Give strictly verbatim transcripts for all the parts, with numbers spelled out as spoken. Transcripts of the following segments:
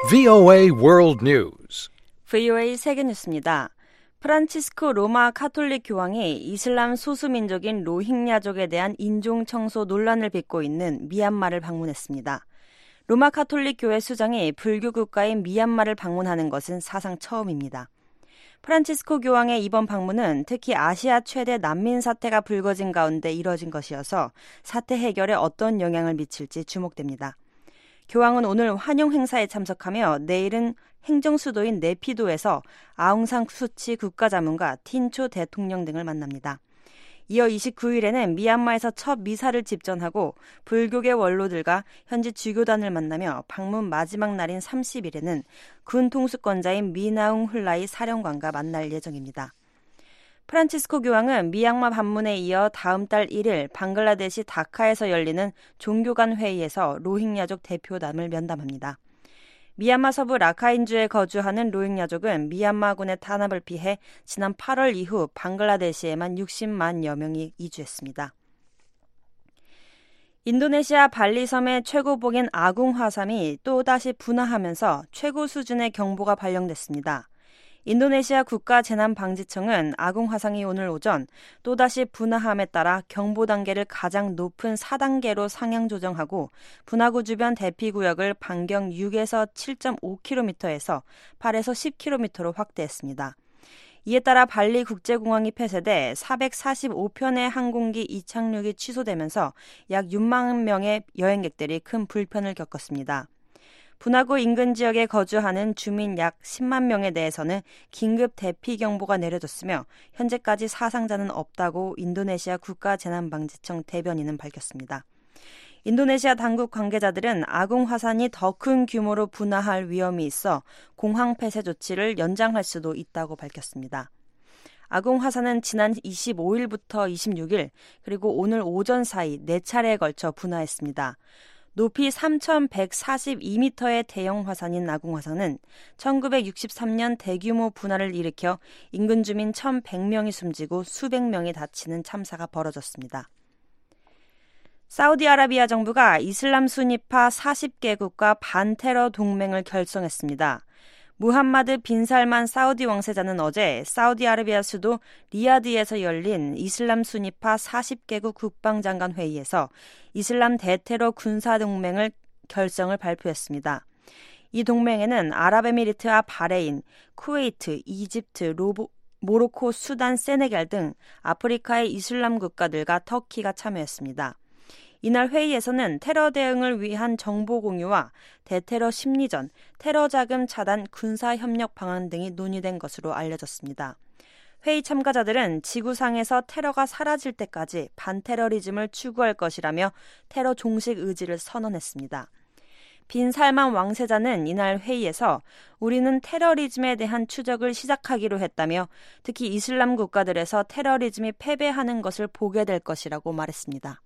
브이오에이 World News. 브이오에이 세계뉴스입니다. 프란치스코 로마 카톨릭 교황이 이슬람 소수민족인 로힝야족에 대한 인종청소 논란을 빚고 있는 미얀마를 방문했습니다. 로마 카톨릭 교회 수장이 불교 국가인 미얀마를 방문하는 것은 사상 처음입니다. 프란치스코 교황의 이번 방문은 특히 아시아 최대 난민 사태가 불거진 가운데 이뤄진 것이어서 사태 해결에 어떤 영향을 미칠지 주목됩니다. 교황은 오늘 환영 행사에 참석하며 내일은 행정수도인 네피도에서 아웅산 수치 국가자문과 틴초 대통령 등을 만납니다. 이어 이십구 일에는 미얀마에서 첫 미사를 집전하고 불교계 원로들과 현지 주교단을 만나며 방문 마지막 날인 삼십 일에는 군 통수권자인 미나웅 훌라이 사령관과 만날 예정입니다. 프란치스코 교황은 미얀마 방문에 이어 다음 달 일 일 방글라데시 다카에서 열리는 종교 간 회의에서 로힝야족 대표단을 면담합니다. 미얀마 서부 라카인주에 거주하는 로힝야족은 미얀마군의 탄압을 피해 지난 팔월 이후 방글라데시에만 육십만여 명이 이주했습니다. 인도네시아 발리섬의 최고봉인 아궁 화산이 또다시 분화하면서 최고 수준의 경보가 발령됐습니다. 인도네시아 국가재난방지청은 아궁 화산이 오늘 오전 또다시 분화함에 따라 경보 단계를 가장 높은 사 단계로 상향 조정하고 분화구 주변 대피구역을 반경 육에서 칠 점 오 킬로미터에서 팔에서 십 킬로미터로 확대했습니다. 이에 따라 발리 국제공항이 폐쇄돼 사백사십오 편의 항공기 이착륙이 취소되면서 약 육만 명의 여행객들이 큰 불편을 겪었습니다. 분화구 인근 지역에 거주하는 주민 약 십만 명에 대해서는 긴급 대피 경보가 내려졌으며 현재까지 사상자는 없다고 인도네시아 국가재난방지청 대변인은 밝혔습니다. 인도네시아 당국 관계자들은 아궁 화산이 더 큰 규모로 분화할 위험이 있어 공항 폐쇄 조치를 연장할 수도 있다고 밝혔습니다. 아궁 화산은 지난 이십오 일부터 이십육 일 그리고 오늘 오전 사이 네 차례에 걸쳐 분화했습니다. 높이 삼천백사십이 미터의 대형 화산인 아궁 화산은 천구백육십삼 년 대규모 분화를 일으켜 인근 주민 천백 명이 숨지고 수백 명이 다치는 참사가 벌어졌습니다. 사우디아라비아 정부가 이슬람 수니파 사십 개국과 반테러 동맹을 결성했습니다. 무함마드 빈 살만 사우디 왕세자는 어제 사우디아라비아 수도 리야드에서 열린 이슬람 수니파 사십 개국 국방장관 회의에서 이슬람 대테러 군사동맹을 결성을 발표했습니다. 이 동맹에는 아랍에미리트와 바레인, 쿠웨이트, 이집트, 로보, 모로코, 수단, 세네갈 등 아프리카의 이슬람 국가들과 터키가 참여했습니다. 이날 회의에서는 테러 대응을 위한 정보 공유와 대테러 심리전, 테러 자금 차단, 군사협력 방안 등이 논의된 것으로 알려졌습니다. 회의 참가자들은 지구상에서 테러가 사라질 때까지 반테러리즘을 추구할 것이라며 테러 종식 의지를 선언했습니다. 빈 살만 왕세자는 이날 회의에서 우리는 테러리즘에 대한 추적을 시작하기로 했다며 특히 이슬람 국가들에서 테러리즘이 패배하는 것을 보게 될 것이라고 말했습니다.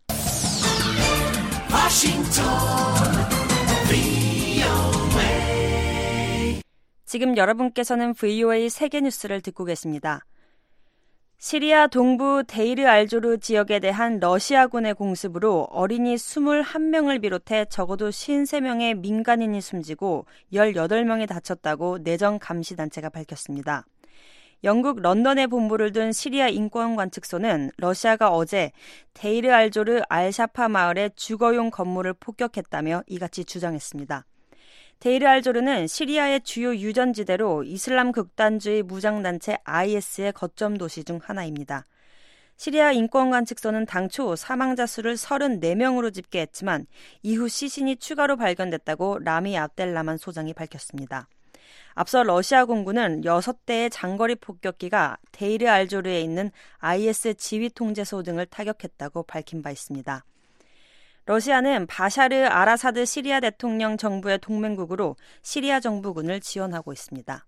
지금 여러분께서는 브이오에이 세계뉴스를 듣고 계십니다. 시리아 동부 데이르 알조르 지역에 대한 러시아군의 공습으로 어린이 이십일 명을 비롯해 적어도 오십삼 명의 민간인이 숨지고 십팔 명이 다쳤다고 내정감시단체가 밝혔습니다. 영국 런던에 본부를 둔 시리아 인권관측소는 러시아가 어제 데이르 알조르 알샤파 마을의 주거용 건물을 폭격했다며 이같이 주장했습니다. 데이르 알조르는 시리아의 주요 유전지대로 이슬람 극단주의 무장단체 아이에스의 거점 도시 중 하나입니다. 시리아 인권관측소는 당초 사망자 수를 삼십사 명으로 집계했지만 이후 시신이 추가로 발견됐다고 라미 압델라만 소장이 밝혔습니다. 앞서 러시아 공군은 여섯 대의 장거리 폭격기가 데이르 알조르에 있는 아이에스 지휘통제소 등을 타격했다고 밝힌 바 있습니다. 러시아는 바샤르 아라사드 시리아 대통령 정부의 동맹국으로 시리아 정부군을 지원하고 있습니다.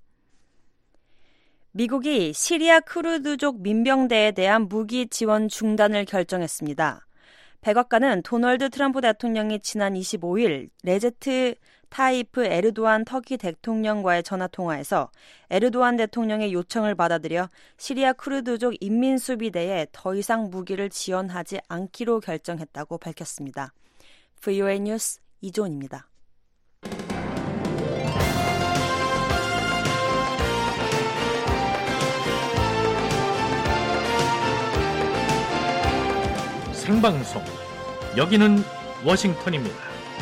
미국이 시리아 쿠르드족 민병대에 대한 무기 지원 중단을 결정했습니다. 백악관은 도널드 트럼프 대통령이 지난 이십오 일 레제트 타이프 에르도안 터키 대통령과의 전화통화에서 에르도안 대통령의 요청을 받아들여 시리아 쿠르드족 인민수비대에 더 이상 무기를 지원하지 않기로 결정했다고 밝혔습니다. 브이오에이 뉴스 이조은입니다. 생방송. 여기는 워싱턴입니다.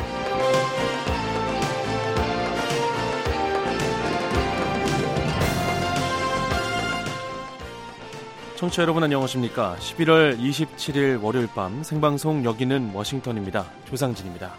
청취자 여러분 안녕하십니까? 십일월 이십칠일 월요일 밤 생방송 여기는 워싱턴입니다. 조상진입니다.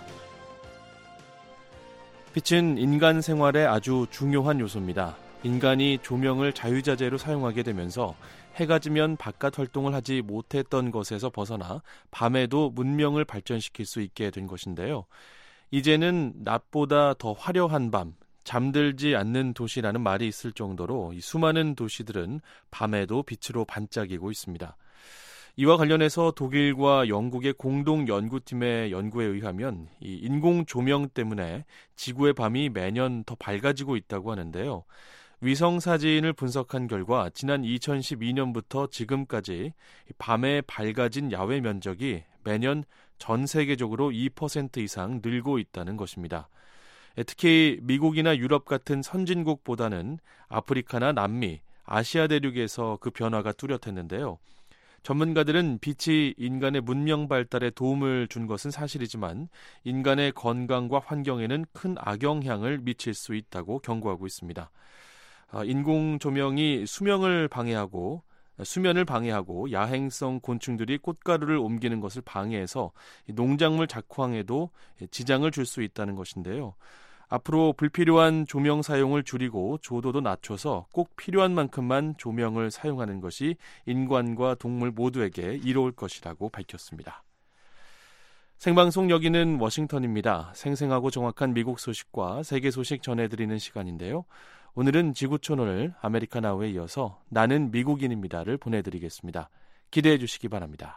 빛은 인간 생활의 아주 중요한 요소입니다. 인간이 조명을 자유자재로 사용하게 되면서 해가 지면 바깥 활동을 하지 못했던 것에서 벗어나 밤에도 문명을 발전시킬 수 있게 된 것인데요. 이제는 낮보다 더 화려한 밤, 잠들지 않는 도시라는 말이 있을 정도로 이 수많은 도시들은 밤에도 빛으로 반짝이고 있습니다. 이와 관련해서 독일과 영국의 공동 연구팀의 연구에 의하면 이 인공 조명 때문에 지구의 밤이 매년 더 밝아지고 있다고 하는데요. 위성 사진을 분석한 결과 지난 이천십이년부터 지금까지 밤에 밝아진 야외 면적이 매년 전 세계적으로 이 퍼센트 이상 늘고 있다는 것입니다. 특히 미국이나 유럽 같은 선진국보다는 아프리카나 남미, 아시아 대륙에서 그 변화가 뚜렷했는데요. 전문가들은 빛이 인간의 문명 발달에 도움을 준 것은 사실이지만 인간의 건강과 환경에는 큰 악영향을 미칠 수 있다고 경고하고 있습니다. 인공 조명이 수명을 방해하고 수면을 방해하고 야행성 곤충들이 꽃가루를 옮기는 것을 방해해서 농작물 작황에도 지장을 줄 수 있다는 것인데요. 앞으로 불필요한 조명 사용을 줄이고 조도도 낮춰서 꼭 필요한 만큼만 조명을 사용하는 것이 인간과 동물 모두에게 이로울 것이라고 밝혔습니다. 생방송 여기는 워싱턴입니다. 생생하고 정확한 미국 소식과 세계 소식 전해드리는 시간인데요. 오늘은 지구촌을 아메리카 나우에 이어서 나는 미국인입니다를 보내드리겠습니다. 기대해 주시기 바랍니다.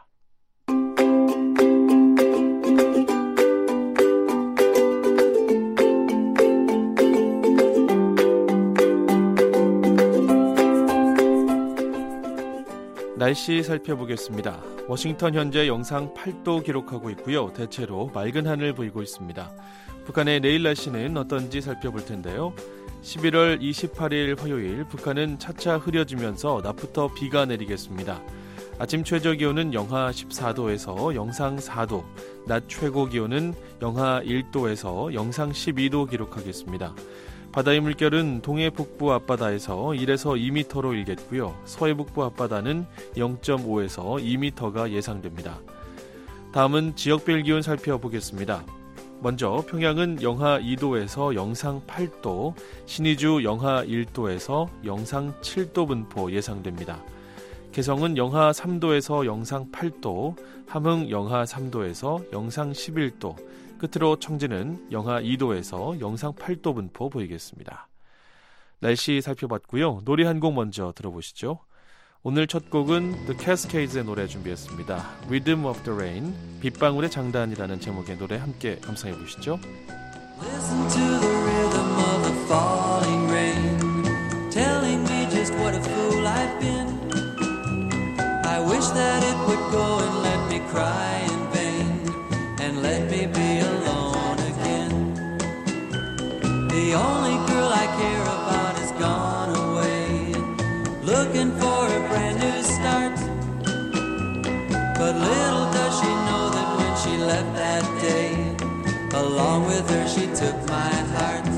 날씨 살펴보겠습니다. 워싱턴 현재 영상 팔 도 기록하고 있고요. 대체로 맑은 하늘 보이고 있습니다. 북한의 내일 날씨는 어떤지 살펴볼 텐데요. 십일월 이십팔일 화요일 북한은 차차 흐려지면서 낮부터 비가 내리겠습니다. 아침 최저 기온은 영하 십사 도에서 영상 사 도, 낮 최고 기온은 영하 일 도에서 영상 십이 도 기록하겠습니다. 바다의 물결은 동해 북부 앞바다에서 일에서 이 미터로 일겠고요. 서해 북부 앞바다는 영 점 오에서 이 미터가 예상됩니다. 다음은 지역별 기온 살펴보겠습니다. 먼저 평양은 영하 이 도에서 영상 팔 도, 신의주 영하 일 도에서 영상 칠 도 분포 예상됩니다. 개성은 영하 삼 도에서 영상 팔 도, 함흥 영하 삼 도에서 영상 십일 도, 끝으로 청진은 영하 이 도에서 영상 팔 도 분포 보이겠습니다. 날씨 살펴봤고요. 노래 한 곡 먼저 들어보시죠. 오늘 첫 곡은 The Cascades의 노래 준비했습니다. Rhythm of the Rain, 빗방울의 장단이라는 제목의 노래 함께 감상해 보시죠. Listen to the rhythm of the falling rain, telling me just what a fool I've been. I wish that it would go and let me cry in vain, and let me be alone again. The only girl I care about is gone away, looking for a brand new start. But little does she know that when she left that day, along with her she took my heart.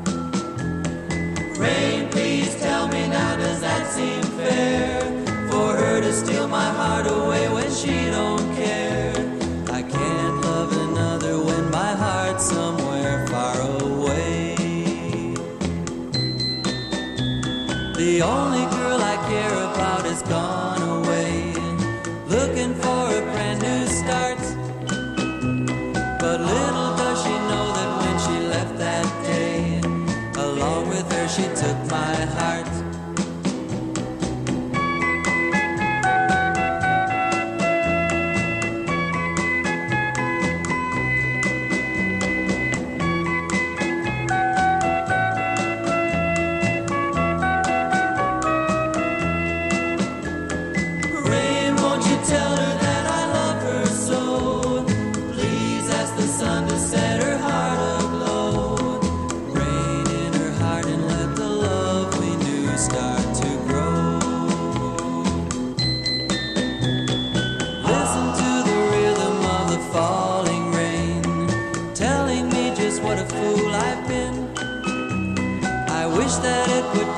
Rain, please tell me now, does that seem fair? For her to steal my heart away when she don't care. I can't love another when my heart's somewhere far away. The only girl I care about is gone away, looking for a brand new start. But little does she know that when she left that day, along with her she took my heart.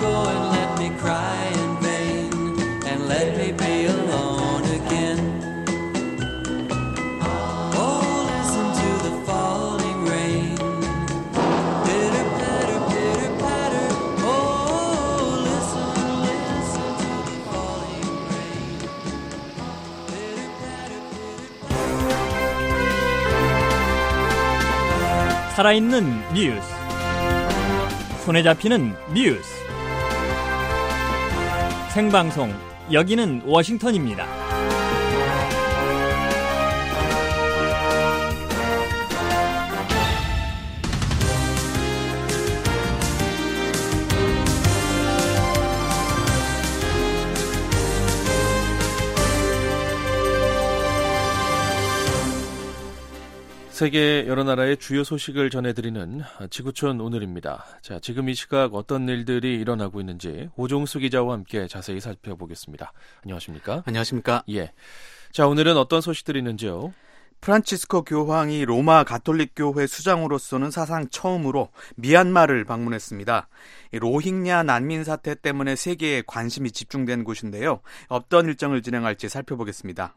go and let me cry in vain, and let me be alone again. Oh, listen to the falling rain. Pitter patter, pitter patter. Oh, listen, listen to the falling rain. Pitter patter, pitter. 살아있는 뉴스, 손에 잡히는 뉴스, 생방송, 여기는 워싱턴입니다. 세계 여러 나라의 주요 소식을 전해드리는 지구촌 오늘입니다. 자, 지금 이 시각 어떤 일들이 일어나고 있는지 오종수 기자와 함께 자세히 살펴보겠습니다. 안녕하십니까? 안녕하십니까? 예. 자, 오늘은 어떤 소식들이 있는지요? 프란치스코 교황이 로마 가톨릭 교회 수장으로서는 사상 처음으로 미얀마를 방문했습니다. 로힝야 난민 사태 때문에 세계에 관심이 집중된 곳인데요. 어떤 일정을 진행할지 살펴보겠습니다.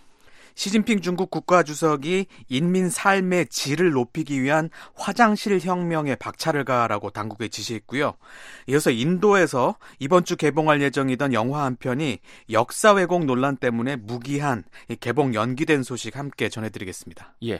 시진핑 중국 국가주석이 인민 삶의 질을 높이기 위한 화장실 혁명에 박차를 가하라고 당국에 지시했고요. 이어서 인도에서 이번 주 개봉할 예정이던 영화 한 편이 역사 왜곡 논란 때문에 무기한 개봉 연기된 소식 함께 전해드리겠습니다. 예.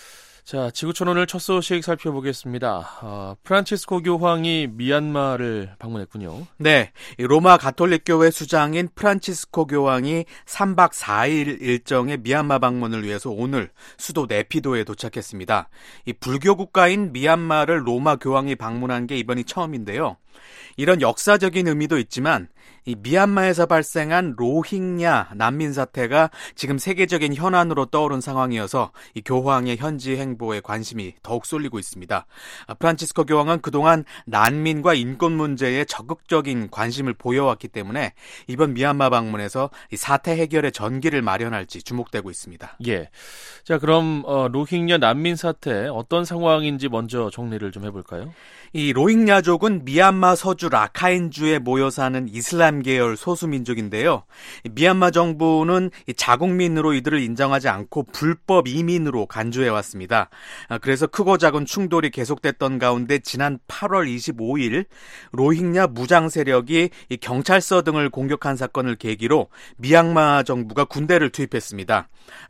자, 지구촌 오늘 첫 소식 살펴보겠습니다. 어, 프란치스코 교황이 미얀마를 방문했군요. 네, 로마 가톨릭교회 수장인 프란치스코 교황이 삼 박 사 일 일정의 미얀마 방문을 위해서 오늘 수도 네피도에 도착했습니다. 이 불교 국가인 미얀마를 로마 교황이 방문한 게 이번이 처음인데요. 이런 역사적인 의미도 있지만 이 미얀마에서 발생한 로힝야 난민 사태가 지금 세계적인 현안으로 떠오른 상황이어서 이 교황의 현지 행보에 관심이 더욱 쏠리고 있습니다. 프란치스코 교황은 그동안 난민과 인권 문제에 적극적인 관심을 보여왔기 때문에 이번 미얀마 방문에서 이 사태 해결의 전기를 마련할지 주목되고 있습니다. 예. 자, 그럼 어, 로힝야 난민 사태 어떤 상황인지 먼저 정리를 좀 해볼까요? 이 로힝야족은 미얀마 서주 라카인주에 모여 사는 이슬람 계열 소수민족인데요. 미얀마 정부는 자국민으로 이들을 인정하지 않고 불법 이민으로 간주해왔습니다. 그래서 크고 작은 충돌이 계속됐던 가운데 지난 팔월 이십오일 로힝야 무장 세력이 경찰서 등을 공격한 사건을 계기로 미얀마 정부가 군대를 투입했습니다.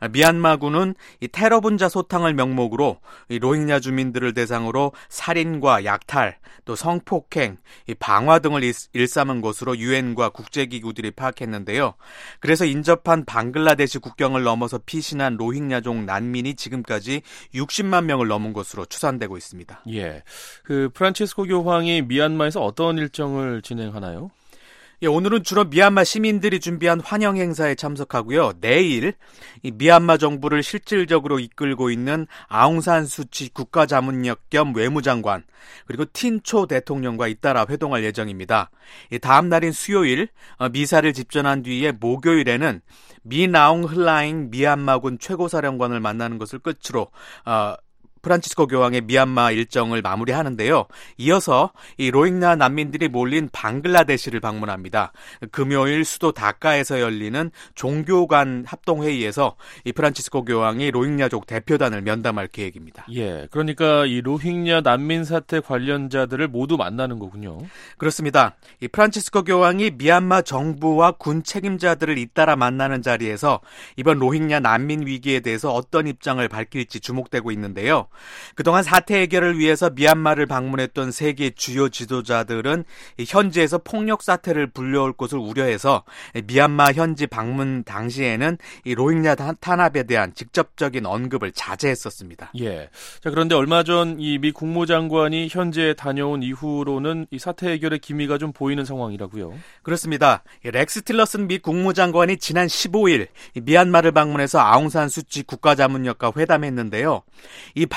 미얀마군은 테러 분자 소탕을 명목으로 로힝야 주민들을 대상으로 살인과 약탈, 또 성폭행, 방화 등을 일삼은 것으로 유엔과 국제기구들이 파악했는데요. 그래서 인접한 방글라데시 국경을 넘어서 피신한 로힝야족 난민이 지금까지 육십만 명을 넘은 것으로 추산되고 있습니다. 예, 그 프란치스코 교황이 미얀마에서 어떤 일정을 진행하나요? 예, 오늘은 주로 미얀마 시민들이 준비한 환영 행사에 참석하고요. 내일 이 미얀마 정부를 실질적으로 이끌고 있는 아웅산 수치 국가자문역 겸 외무장관 그리고 틴초 대통령과 잇따라 회동할 예정입니다. 이 다음 날인 수요일 미사를 집전한 뒤에 목요일에는 미나웅 흘라잉 미얀마군 최고사령관을 만나는 것을 끝으로 어, 프란치스코 교황의 미얀마 일정을 마무리하는데요. 이어서 이 로힝야 난민들이 몰린 방글라데시를 방문합니다. 금요일 수도 다카에서 열리는 종교 간 합동회의에서 이 프란치스코 교황이 로힝야족 대표단을 면담할 계획입니다. 예, 그러니까 이 로힝야 난민 사태 관련자들을 모두 만나는 거군요. 그렇습니다. 이 프란치스코 교황이 미얀마 정부와 군 책임자들을 잇따라 만나는 자리에서 이번 로힝야 난민 위기에 대해서 어떤 입장을 밝힐지 주목되고 있는데요. 그동안 사태 해결을 위해서 미얀마를 방문했던 세계 주요 지도자들은 현지에서 폭력 사태를 불려올 것을 우려해서 미얀마 현지 방문 당시에는 이 로힝야 탄압에 대한 직접적인 언급을 자제했었습니다. 예. 자, 그런데 얼마 전 이 미 국무장관이 현지에 다녀온 이후로는 이 사태 해결의 기미가 좀 보이는 상황이라고요. 그렇습니다. 렉스 틸러슨 미 국무장관이 지난 십오일 미얀마를 방문해서 아웅산 수치 국가자문역과 회담했는데요. 이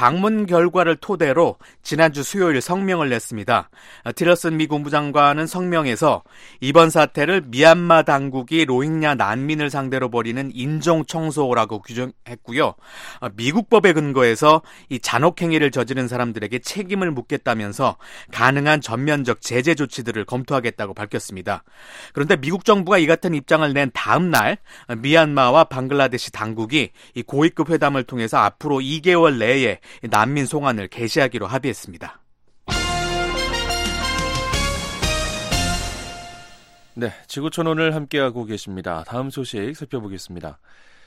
방문 결과를 토대로 지난주 수요일 성명을 냈습니다. 틸러슨 미 국무장관은 성명에서 이번 사태를 미얀마 당국이 로힝야 난민을 상대로 벌이는 인종 청소라고 규정했고요. 미국 법에 근거해서 이 잔혹행위를 저지른 사람들에게 책임을 묻겠다면서 가능한 전면적 제재 조치들을 검토하겠다고 밝혔습니다. 그런데 미국 정부가 이 같은 입장을 낸 다음 날 미얀마와 방글라데시 당국이 이 고위급 회담을 통해서 앞으로 이 개월 내에 난민 송환을 개시하기로 합의했습니다. 네, 지구촌오늘 함께하고 계십니다. 다음 소식 살펴보겠습니다.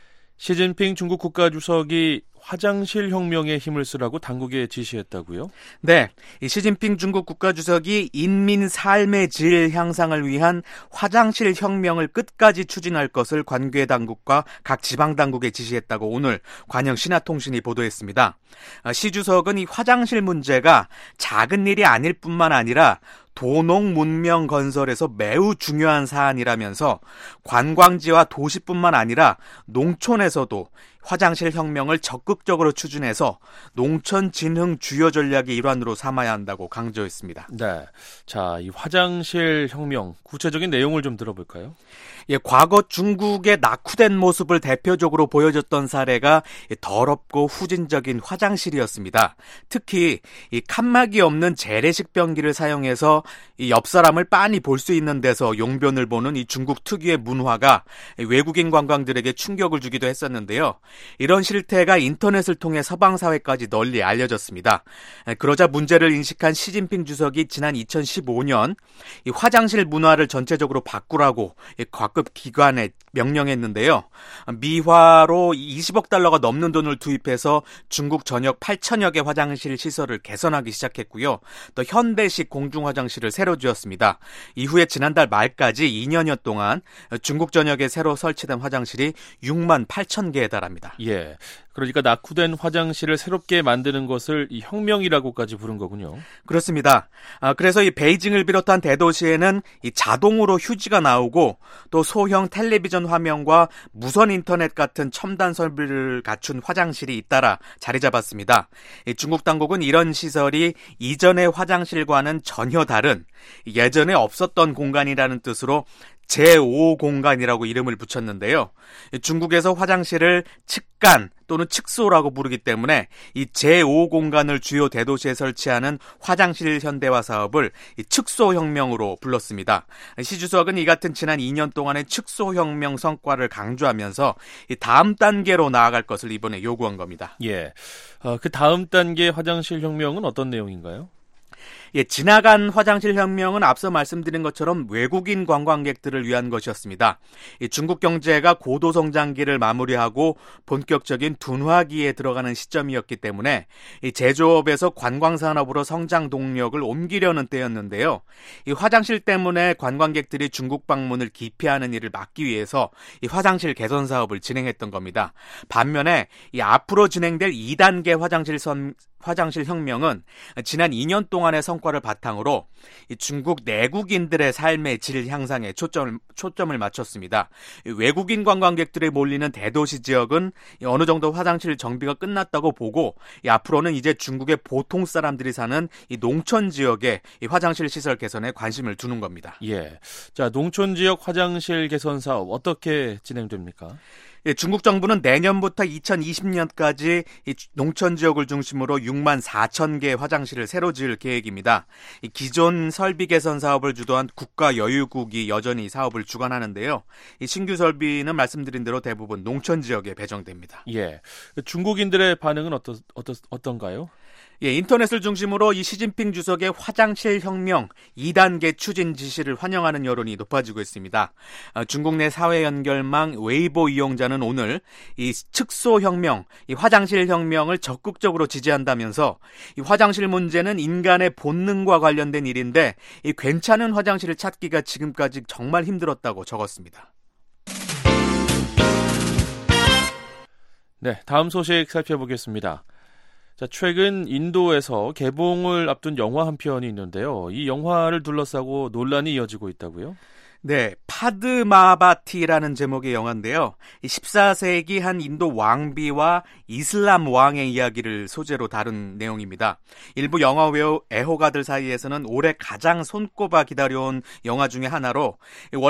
시진핑 중국 국가주석이 화장실 혁명에 힘을 쓰라고 당국에 지시했다고요? 네, 이 시진핑 중국 국가주석이 인민 삶의 질 향상을 위한 화장실 혁명을 끝까지 추진할 것을 관계 당국과 각 지방 당국에 지시했다고 오늘 관영 신화통신이 보도했습니다. 시 주석은 이 화장실 문제가 작은 일이 아닐 뿐만 아니라 도농 문명 건설에서 매우 중요한 사안이라면서 관광지와 도시뿐만 아니라 농촌에서도 화장실 혁명을 적극적으로 추진해서 농촌 진흥 주요 전략의 일환으로 삼아야 한다고 강조했습니다. 네, 자, 이 화장실 혁명 구체적인 내용을 좀 들어볼까요? 예, 과거 중국의 낙후된 모습을 대표적으로 보여줬던 사례가 더럽고 후진적인 화장실이었습니다. 특히 이 칸막이 없는 재래식 변기를 사용해서 이 옆 사람을 빤히 볼 수 있는 데서 용변을 보는 이 중국 특유의 문화가 외국인 관광들에게 충격을 주기도 했었는데요. 이런 실태가 인터넷을 통해 서방 사회까지 널리 알려졌습니다. 그러자 문제를 인식한 시진핑 주석이 지난 이천십오 년 이 화장실 문화를 전체적으로 바꾸라고 각급 기관에 명령했는데요. 미화로 이십억 달러가 넘는 돈을 투입해서 중국 전역 팔천여 개 화장실 시설을 개선하기 시작했고요. 또 현대식 공중화장실을 새로 지었습니다. 이후에 지난달 말까지 이 년여 동안 중국 전역에 새로 설치된 화장실이 육만 팔천 개에 달합니다. 예, 그러니까 낙후된 화장실을 새롭게 만드는 것을 이 혁명이라고까지 부른 거군요. 그렇습니다. 아, 그래서 이 베이징을 비롯한 대도시에는 이 자동으로 휴지가 나오고 또 소형 텔레비전 화면과 무선 인터넷 같은 첨단 설비를 갖춘 화장실이 잇따라 자리 잡았습니다. 이 중국 당국은 이런 시설이 이전의 화장실과는 전혀 다른 예전에 없었던 공간이라는 뜻으로 제오 공간이라고 이름을 붙였는데요. 중국에서 화장실을 측간 또는 측소라고 부르기 때문에 이 제오 공간을 주요 대도시에 설치하는 화장실 현대화 사업을 측소혁명으로 불렀습니다. 시 주석은 이 같은 지난 이 년 동안의 측소혁명 성과를 강조하면서 다음 단계로 나아갈 것을 이번에 요구한 겁니다. 예, 어, 그 다음 단계 화장실 혁명은 어떤 내용인가요? 예, 지나간 화장실 혁명은 앞서 말씀드린 것처럼 외국인 관광객들을 위한 것이었습니다. 이 중국 경제가 고도 성장기를 마무리하고 본격적인 둔화기에 들어가는 시점이었기 때문에 이 제조업에서 관광산업으로 성장 동력을 옮기려는 때였는데요. 이 화장실 때문에 관광객들이 중국 방문을 기피하는 일을 막기 위해서 이 화장실 개선 사업을 진행했던 겁니다. 반면에 이 앞으로 진행될 이 단계 화장실 선 화장실 혁명은 지난 이 년 동안의 성과를 바탕으로 중국 내국인들의 삶의 질 향상에 초점을, 초점을 맞췄습니다. 외국인 관광객들이 몰리는 대도시 지역은 어느 정도 화장실 정비가 끝났다고 보고 앞으로는 이제 중국의 보통 사람들이 사는 이 농촌 지역의 이 화장실 시설 개선에 관심을 두는 겁니다. 예, 자, 농촌 지역 화장실 개선 사업 어떻게 진행됩니까? 예, 중국 정부는 내년부터 이천이십 년까지 이 농촌 지역을 중심으로 육만 사천 개의 화장실을 새로 지을 계획입니다. 이 기존 설비 개선 사업을 주도한 국가여유국이 여전히 사업을 주관하는데요. 이 신규 설비는 말씀드린 대로 대부분 농촌 지역에 배정됩니다. 예, 중국인들의 반응은 어떠, 어떠, 어떤가요? 예, 인터넷을 중심으로 이 시진핑 주석의 화장실 혁명 이 단계 추진 지시를 환영하는 여론이 높아지고 있습니다. 어, 중국 내 사회 연결망 웨이보 이용자는 오늘 이 측소 혁명, 이 화장실 혁명을 적극적으로 지지한다면서 이 화장실 문제는 인간의 본능과 관련된 일인데 이 괜찮은 화장실을 찾기가 지금까지 정말 힘들었다고 적었습니다. 네, 다음 소식 살펴보겠습니다. 자, 최근 인도에서 개봉을 앞둔 영화 한 편이 있는데요. 이 영화를 둘러싸고 논란이 이어지고 있다고요? 네, 파드마바티라는 제목의 영화인데요. 십사 세기 한 인도 왕비와 이슬람 왕의 이야기를 소재로 다룬 내용입니다. 일부 영화 외우 애호가들 사이에서는 올해 가장 손꼽아 기다려온 영화 중에 하나로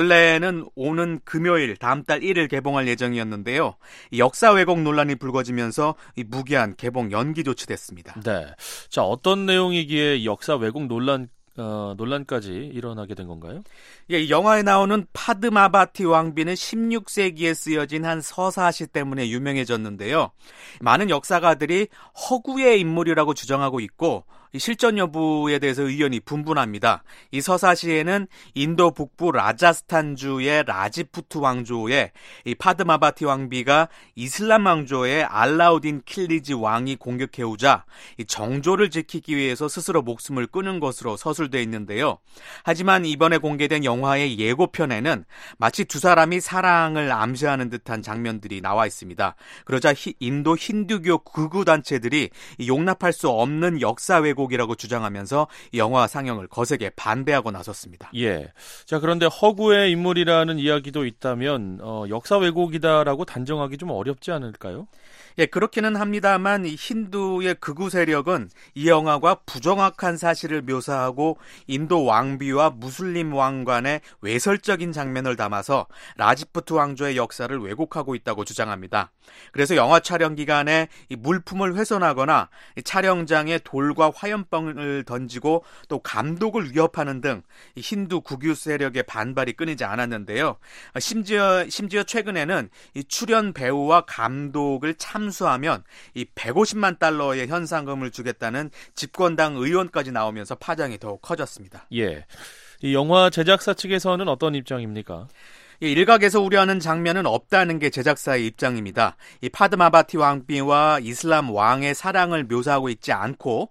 원래는 오는 금요일 다음 달 일 일 개봉할 예정이었는데요. 역사 왜곡 논란이 불거지면서 무기한 개봉 연기 조치됐습니다. 네, 자 어떤 내용이기에 역사 왜곡 논란 어, 논란까지 일어나게 된 건가요? 예, 이 영화에 나오는 파드마바티 왕비는 십육 세기에 쓰여진 한 서사시 때문에 유명해졌는데요. 많은 역사가들이 허구의 인물이라고 주장하고 있고 이 실존 여부에 대해서 의견이 분분합니다. 이 서사시에는 인도 북부 라자스탄주의 라지푸트 왕조의 이 파드마바티 왕비가 이슬람 왕조의 알라우딘 킬리지 왕이 공격해오자 이 정조를 지키기 위해서 스스로 목숨을 끊은 것으로 서술되어 있는데요. 하지만 이번에 공개된 영화의 예고편에는 마치 두 사람이 사랑을 암시하는 듯한 장면들이 나와 있습니다. 그러자 히, 인도 힌두교 극우단체들이 용납할 수 없는 역사 왜곡이라고 주장하면서 영화 상영을 거세게 반대하고 나섰습니다. 예. 자, 그런데 허구의 인물이라는 이야기도 있다면 어, 역사 왜곡이다라고 단정하기 좀 어렵지 않을까요? 예, 그렇기는 합니다만 이 힌두의 극우 세력은 이 영화가 부정확한 사실을 묘사하고 인도 왕비와 무슬림 왕 간의 외설적인 장면을 담아서 라지푸트 왕조의 역사를 왜곡하고 있다고 주장합니다. 그래서 영화 촬영 기간에 이 물품을 훼손하거나 이 촬영장에 돌과 화염병을 던지고 또 감독을 위협하는 등 이 힌두 극우 세력의 반발이 끊이지 않았는데요. 심지어 심지어 최근에는 이 출연 배우와 감독을 참수하면 이 백오십만 달러의 현상금을 주겠다는 집권당 의원까지 나오면서 파장이 더욱 커졌습니다. 예. 이 영화 제작사 측에서는 어떤 입장입니까? 일각에서 우려하는 장면은 없다는 게 제작사의 입장입니다. 이 파드마바티 왕비와 이슬람 왕의 사랑을 묘사하고 있지 않고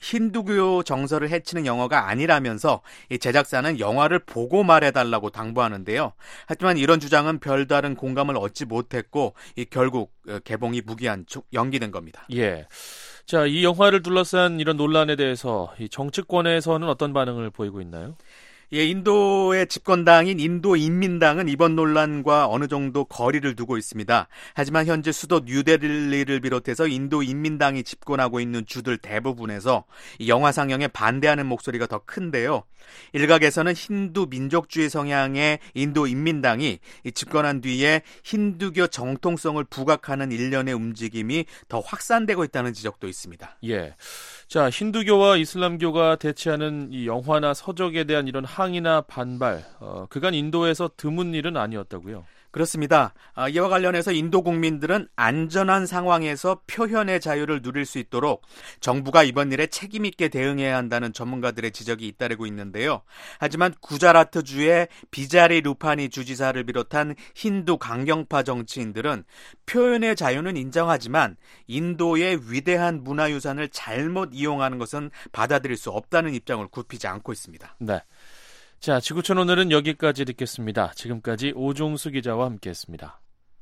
힌두교 정서를 해치는 영화가 아니라면서 이 제작사는 영화를 보고 말해달라고 당부하는데요. 하지만 이런 주장은 별다른 공감을 얻지 못했고 이 결국 개봉이 무기한 연기된 겁니다. 예. 자, 이 영화를 둘러싼 이런 논란에 대해서 이 정치권에서는 어떤 반응을 보이고 있나요? 예, 인도의 집권당인 인도인민당은 이번 논란과 어느 정도 거리를 두고 있습니다. 하지만 현재 수도 뉴델리를 비롯해서 인도인민당이 집권하고 있는 주들 대부분에서 이 영화 상영에 반대하는 목소리가 더 큰데요. 일각에서는 힌두 민족주의 성향의 인도인민당이 집권한 뒤에 힌두교 정통성을 부각하는 일련의 움직임이 더 확산되고 있다는 지적도 있습니다. 예. 자, 힌두교와 이슬람교가 대치하는 이 영화나 서적에 대한 이런 항의나 반발, 어, 그간 인도에서 드문 일은 아니었다고요? 그렇습니다. 아, 이와 관련해서 인도 국민들은 안전한 상황에서 표현의 자유를 누릴 수 있도록 정부가 이번 일에 책임 있게 대응해야 한다는 전문가들의 지적이 잇따르고 있는데요. 하지만 구자라트주의 비자리 루파니 주지사를 비롯한 힌두 강경파 정치인들은 표현의 자유는 인정하지만 인도의 위대한 문화유산을 잘못 이용하는 것은 받아들일 수 없다는 입장을 굽히지 않고 있습니다. 네. 자, 지구촌 오늘은 여기까지 듣겠습니다. 지금까지 오종수 기자와 함께했습니다.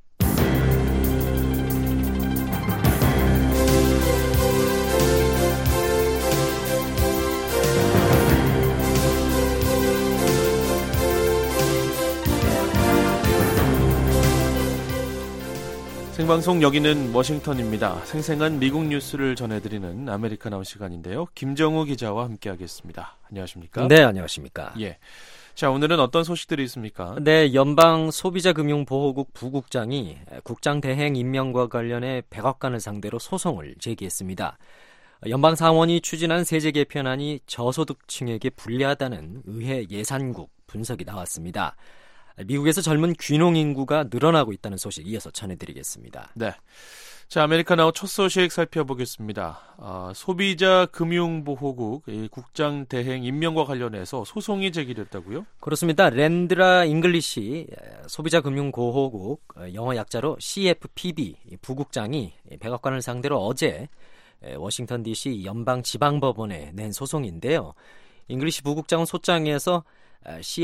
생방송 여기는 워싱턴입니다. 생생한 미국 뉴스를 전해드리는 아메리카나우 시간인데요. 김정우 기자와 함께하겠습니다. 안녕하십니까? 네, 안녕하십니까? 예. 자, 오늘은 어떤 소식들이 있습니까? 네, 연방 소비자금융보호국 부국장이 국장 대행 임명과 관련해 백악관을 상대로 소송을 제기했습니다. 연방 상원이 추진한 세제 개편안이 저소득층에게 불리하다는 의회 예산국 분석이 나왔습니다. 미국에서 젊은 귀농 인구가 늘어나고 있다는 소식 이어서 전해드리겠습니다. 네. 자, 아메리카나우 첫 소식 살펴보겠습니다. 아, 소비자금융보호국 국장 대행 임명과 관련해서 소송이 제기됐다고요? 그렇습니다. 랜드라 잉글리시 소비자금융보호국 영어 약자로 씨에프피비 부국장이 백악관을 상대로 어제 워싱턴 디씨 연방지방법원에 낸 소송인데요. 잉글리시 부국장은 소장에서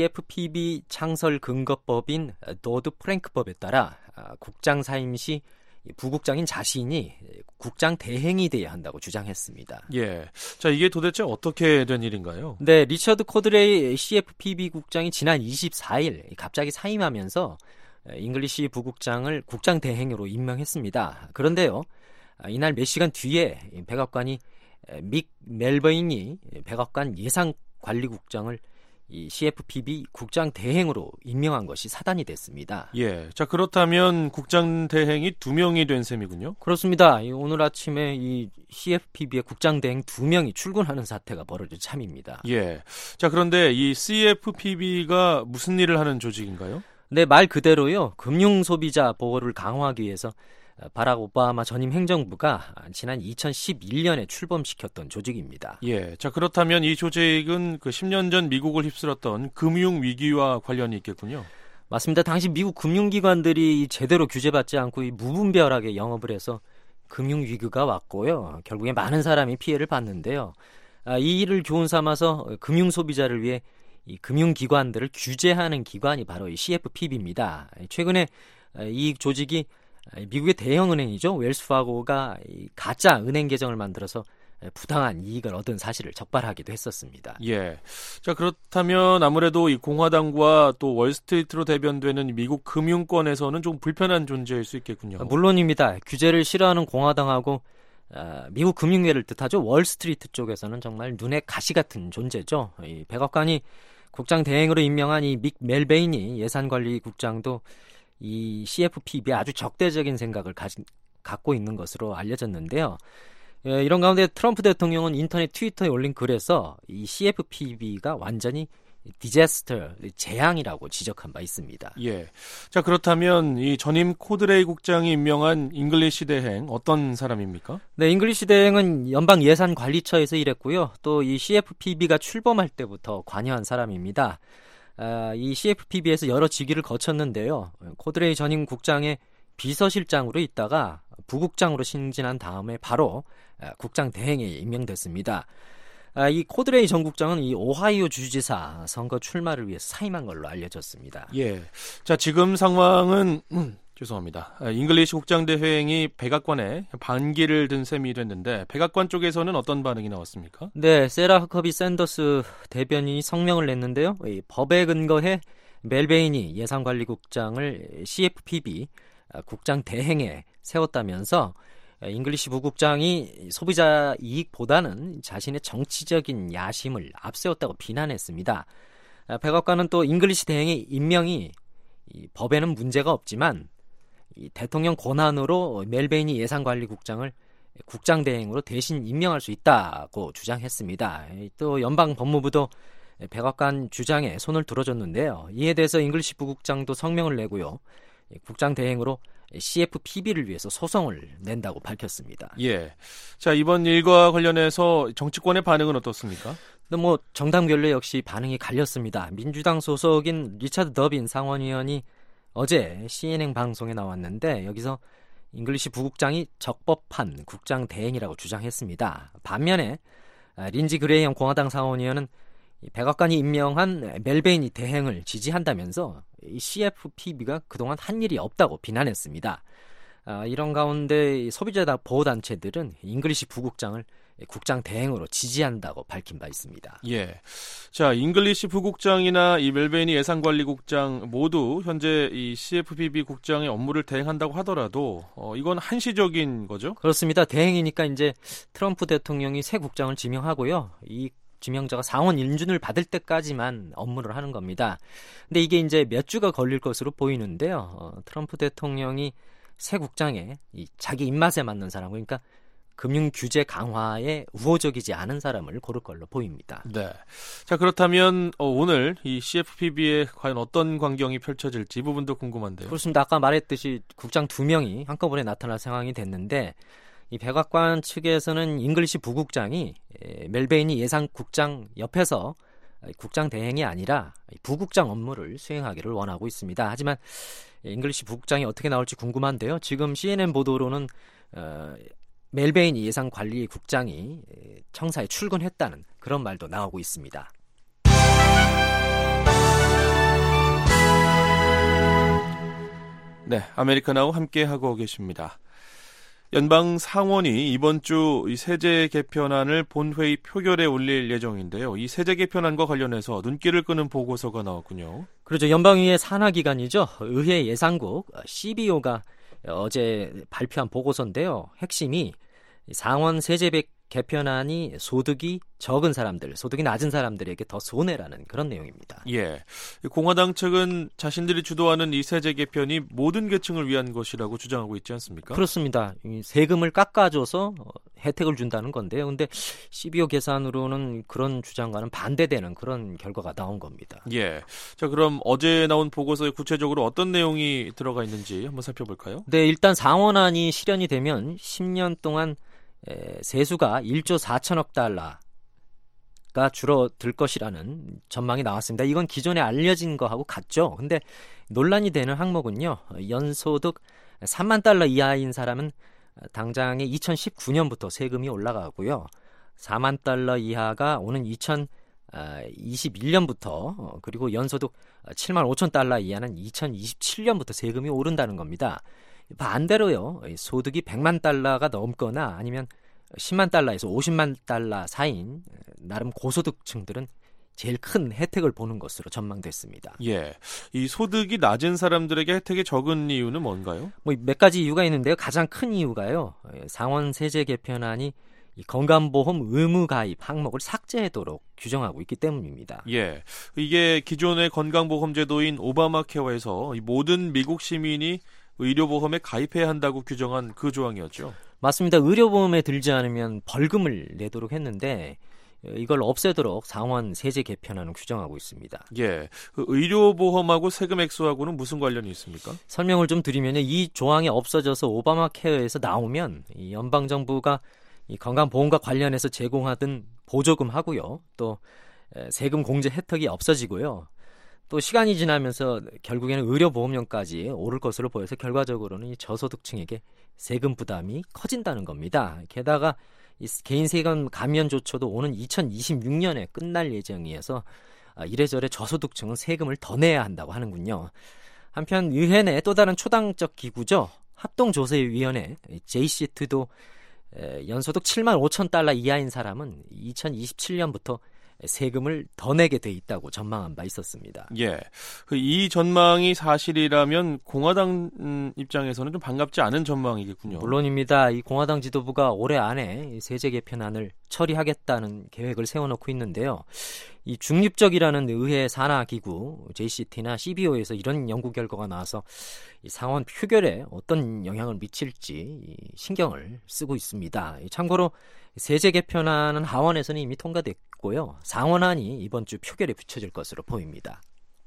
씨에프피비 창설 근거법인 도드 프랭크법에 따라 국장 사임 시 부국장인 자신이 국장 대행이 돼야 한다고 주장했습니다. 예. 자, 이게 도대체 어떻게 된 일인가요? 네, 리처드 코드레이 씨에프피비 국장이 지난 이십사일 갑자기 사임하면서 잉글리시 부국장을 국장 대행으로 임명했습니다. 그런데요, 이날 몇 시간 뒤에 백악관이 믹 멜베인이 백악관 예산관리국장을 이 씨에프피비 국장 대행으로 임명한 것이 사단이 됐습니다. 예. 자, 그렇다면 국장 대행이 두 명이 된 셈이군요. 그렇습니다. 오늘 아침에 이 씨에프피비의 국장 대행 두 명이 출근하는 사태가 벌어진 참입니다. 예. 자, 그런데 이 씨에프피비가 무슨 일을 하는 조직인가요? 네, 말 그대로요. 금융 소비자 보호를 강화하기 위해서 바락 오바마 전임 행정부가 지난 이천십일년에 출범시켰던 조직입니다. 예. 자, 그렇다면 이 조직은 그 십 년 전 미국을 휩쓸었던 금융 위기와 관련이 있겠군요. 맞습니다. 당시 미국 금융기관들이 제대로 규제받지 않고 이 무분별하게 영업을 해서 금융 위기가 왔고요. 결국에 많은 사람이 피해를 봤는데요. 아, 이 일을 교훈 삼아서 금융 소비자를 위해 이 금융기관들을 규제하는 기관이 바로 이 씨에프피비입니다. 최근에 이 조직이 미국의 대형 은행이죠. 웰스파고가 가짜 은행 계정을 만들어서 부당한 이익을 얻은 사실을 적발하기도 했었습니다. 예. 자, 그렇다면 아무래도 이 공화당과 또 월스트리트로 대변되는 미국 금융권에서는 좀 불편한 존재일 수 있겠군요. 물론입니다. 규제를 싫어하는 공화당하고 미국 금융계를 뜻하죠. 월스트리트 쪽에서는 정말 눈에 가시 같은 존재죠. 이 백악관이 국장 대행으로 임명한 이 믹 멜베인이 예산관리국장도 이 씨에프피비에 아주 적대적인 생각을 가지, 갖고 있는 것으로 알려졌는데요. 예, 이런 가운데 트럼프 대통령은 인터넷 트위터에 올린 글에서 이 씨에프피비가 완전히 디자스터, 재앙이라고 지적한 바 있습니다. 예. 자, 그렇다면 이 전임 코드레이 국장이 임명한 잉글리시 대행 어떤 사람입니까? 네, 잉글리시 대행은 연방 예산관리처에서 일했고요. 또 이 씨에프피비가 출범할 때부터 관여한 사람입니다. 아, 이 씨에프피비에서 여러 직위를 거쳤는데요. 코드레이 전임 국장의 비서실장으로 있다가 부국장으로 승진한 다음에 바로 국장 대행에 임명됐습니다. 아, 이 코드레이 전 국장은 이 오하이오 주지사 선거 출마를 위해서 사임한 걸로 알려졌습니다. 예. 자, 지금 상황은 음, 죄송합니다. 잉글리시 국장 대행이 백악관에 반기를 든 셈이 됐는데 백악관 쪽에서는 어떤 반응이 나왔습니까? 네, 세라 허커비 샌더스 대변인이 성명을 냈는데요. 이 법에 근거해 멜베인이 예산관리국장을 씨에프피비 국장 대행에 세웠다면서 잉글리시 부국장이 소비자 이익보다는 자신의 정치적인 야심을 앞세웠다고 비난했습니다. 백악관은 또 잉글리시 대행의 임명이 이 법에는 문제가 없지만 이 대통령 권한으로 멜베인이 예산관리국장을 국장 대행으로 대신 임명할 수 있다고 주장했습니다. 또 연방 법무부도 백악관 주장에 손을 들어줬는데요. 이에 대해서 잉글리시 부국장도 성명을 내고요. 국장 대행으로 씨에프피비를 위해서 소송을 낸다고 밝혔습니다. 예. 자, 이번 일과 관련해서 정치권의 반응은 어떻습니까? 근데 뭐 정당별로 역시 반응이 갈렸습니다. 민주당 소속인 리처드 더빈 상원의원이 어제 씨엔엔 방송에 나왔는데 여기서 잉글리시 부국장이 적법한 국장 대행이라고 주장했습니다. 반면에 린지 그레이엄 공화당 상원의원은 백악관이 임명한 멜베인이 대행을 지지한다면서 이 씨에프피비가 그동안 한 일이 없다고 비난했습니다. 아, 이런 가운데 소비자 보호단체들은 잉글리시 부국장을 국장 대행으로 지지한다고 밝힌 바 있습니다. 예. 자, 잉글리시 부국장이나 이 멜베인이 예산관리국장 모두 현재 이 씨에프피비 국장의 업무를 대행한다고 하더라도 어, 이건 한시적인 거죠? 그렇습니다. 대행이니까 이제 트럼프 대통령이 새 국장을 지명하고요. 이 지명자가 상원 인준을 받을 때까지만 업무를 하는 겁니다. 근데 이게 이제 몇 주가 걸릴 것으로 보이는데요. 어, 트럼프 대통령이 새 국장에 이 자기 입맛에 맞는 사람, 그러니까 금융 규제 강화에 우호적이지 않은 사람을 고를 걸로 보입니다. 네. 자, 그렇다면 어, 오늘 이 씨에프피비에 과연 어떤 광경이 펼쳐질지 이 부분도 궁금한데요. 그렇습니다. 아까 말했듯이 국장 두 명이 한꺼번에 나타날 상황이 됐는데 이 백악관 측에서는 잉글리시 부국장이 멜베인이 예산국장 옆에서 국장 대행이 아니라 부국장 업무를 수행하기를 원하고 있습니다. 하지만 잉글리시 부국장이 어떻게 나올지 궁금한데요. 지금 씨엔엔 보도로는 어, 멜베인이 예산관리국장이 청사에 출근했다는 그런 말도 나오고 있습니다. 네, 아메리카나우 함께하고 계십니다. 연방 상원이 이번 주 이 세제 개편안을 본회의 표결에 올릴 예정인데요. 이 세제 개편안과 관련해서 눈길을 끄는 보고서가 나왔군요. 그렇죠. 연방의회 산하기관이죠. 의회 예산국 씨비오가 어제 발표한 보고서인데요. 핵심이 상원 세제 개편안이 소득이 적은 사람들, 소득이 낮은 사람들에게 더 손해라는 그런 내용입니다. 예, 공화당 측은 자신들이 주도하는 이 세제 개편이 모든 계층을 위한 것이라고 주장하고 있지 않습니까? 그렇습니다. 세금을 깎아줘서 혜택을 준다는 건데요. 그런데 씨비오 계산으로는 그런 주장과는 반대되는 그런 결과가 나온 겁니다. 예, 자 그럼 어제 나온 보고서에 구체적으로 어떤 내용이 들어가 있는지 한번 살펴볼까요? 네, 일단 상원안이 실현이 되면 십 년 동안 에, 세수가 일조 사천억 달러가 줄어들 것이라는 전망이 나왔습니다. 이건 기존에 알려진 거하고 같죠. 근데 논란이 되는 항목은요. 연소득 삼만 달러 이하인 사람은 당장에 이천십구 년부터 세금이 올라가고요. 사만 달러 이하가 오는 이천이십일 년부터 그리고 연소득 칠만 오천 달러 이하는 이천이십칠 년부터 세금이 오른다는 겁니다. 반대로요. 소득이 백만 달러가 넘거나 아니면 십만 달러에서 오십만 달러 사이인 나름 고소득층들은 제일 큰 혜택을 보는 것으로 전망됐습니다. 예, 이 소득이 낮은 사람들에게 혜택이 적은 이유는 뭔가요? 뭐 몇 가지 이유가 있는데요. 가장 큰 이유가요. 상원 세제 개편안이 이 건강보험 의무 가입 항목을 삭제하도록 규정하고 있기 때문입니다. 예, 이게 기존의 건강보험제도인 오바마 케어에서 모든 미국 시민이 의료보험에 가입해야 한다고 규정한 그 조항이었죠. 맞습니다. 의료보험에 들지 않으면 벌금을 내도록 했는데 이걸 없애도록 상원 세제 개편안을 규정하고 있습니다. 예, 그 의료보험하고 세금 액수하고는 무슨 관련이 있습니까? 설명을 좀 드리면요. 이 조항이 없어져서 오바마 케어에서 나오면 이 연방정부가 이 건강보험과 관련해서 제공하던 보조금 하고요. 또 세금 공제 혜택이 없어지고요. 또 시간이 지나면서 결국에는 의료보험료까지 오를 것으로 보여서 결과적으로는 이 저소득층에게 세금 부담이 커진다는 겁니다. 게다가 이 개인 세금 감면조차도 오는 이천이십육 년에 끝날 예정이어서 이래저래 저소득층은 세금을 더 내야 한다고 하는군요. 한편 의회 내 또 다른 초당적 기구죠. 합동조세위원회 제이씨티도 연소득 칠만 오천 달러 이하인 사람은 이천이십칠 년부터 세금을 더 내게 돼 있다고 전망한 바 있었습니다. 예, 이 전망이 사실이라면 공화당 입장에서는 좀 반갑지 않은 전망이겠군요. 물론입니다. 이 공화당 지도부가 올해 안에 세제 개편안을 처리하겠다는 계획을 세워놓고 있는데요. 이 중립적이라는 의회 산하 기구 제이씨티나 씨비오에서 이런 연구 결과가 나와서 이 상원 표결에 어떤 영향을 미칠지 신경을 쓰고 있습니다. 참고로 세제 개편안은 하원에서는 이미 통과됐고요. 상원안이 이번 주 표결에 붙여질 것으로 보입니다.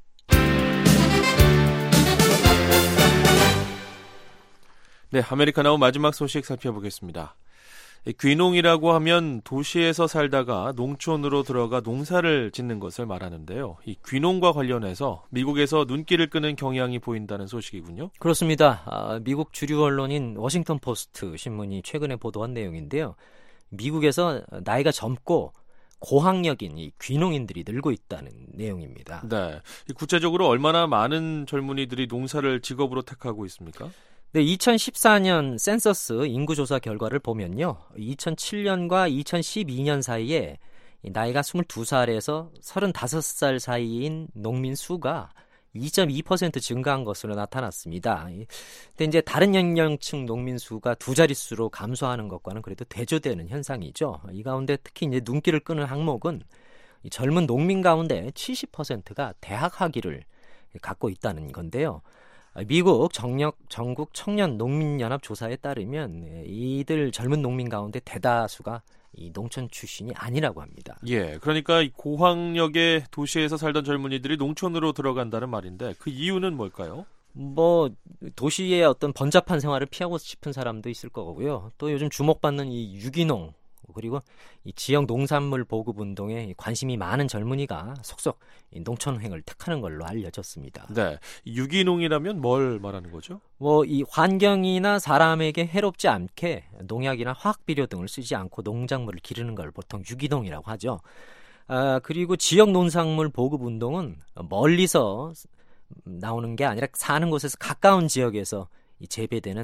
네, 아메리카나우 마지막 소식 살펴보겠습니다. 귀농이라고 하면 도시에서 살다가 농촌으로 들어가 농사를 짓는 것을 말하는데요. 이 귀농과 관련해서 미국에서 눈길을 끄는 경향이 보인다는 소식이군요. 그렇습니다. 아, 미국 주류 언론인 워싱턴 포스트 신문이 최근에 보도한 내용인데요. 미국에서 나이가 젊고 고학력인 이 귀농인들이 늘고 있다는 내용입니다. 네, 구체적으로 얼마나 많은 젊은이들이 농사를 직업으로 택하고 있습니까? 네, 이천십사 년 센서스 인구조사 결과를 보면요. 이천칠 년과 이천십이 년 사이에 나이가 스물두 살에서 서른다섯 살 사이인 농민 수가 이 점 이 퍼센트 증가한 것으로 나타났습니다. 근데 이제 다른 연령층 농민 수가 두 자릿수로 감소하는 것과는 그래도 대조되는 현상이죠. 이 가운데 특히 이제 눈길을 끄는 항목은 이 젊은 농민 가운데 칠십 퍼센트가 대학 학위를 갖고 있다는 건데요. 미국 정력, 전국 청년 농민연합 조사에 따르면 이들 젊은 농민 가운데 대다수가 이 농촌 출신이 아니라고 합니다. 예, 그러니까 고학력의 도시에서 살던 젊은이들이 농촌으로 들어간다는 말인데 그 이유는 뭘까요? 뭐 도시의 어떤 번잡한 생활을 피하고 싶은 사람도 있을 거고요. 또 요즘 주목받는 이 유기농 그리고 이 지역 농산물 보급 운동에 관심이 많은 젊은이가 속속 이 농촌행을 택하는 걸로 알려졌습니다. 네, 유기농이라면 뭘 말하는 거죠? 뭐 이 환경이나 사람에게 해롭지 않게 농약이나 화학 비료 등을 쓰지 않고 농작물을 기르는 걸 보통 유기농이라고 하죠. 아, 그리고 지역 농산물 보급 운동은 멀리서 나오는 게 아니라 사는 곳에서 가까운 지역에서 이 재배되는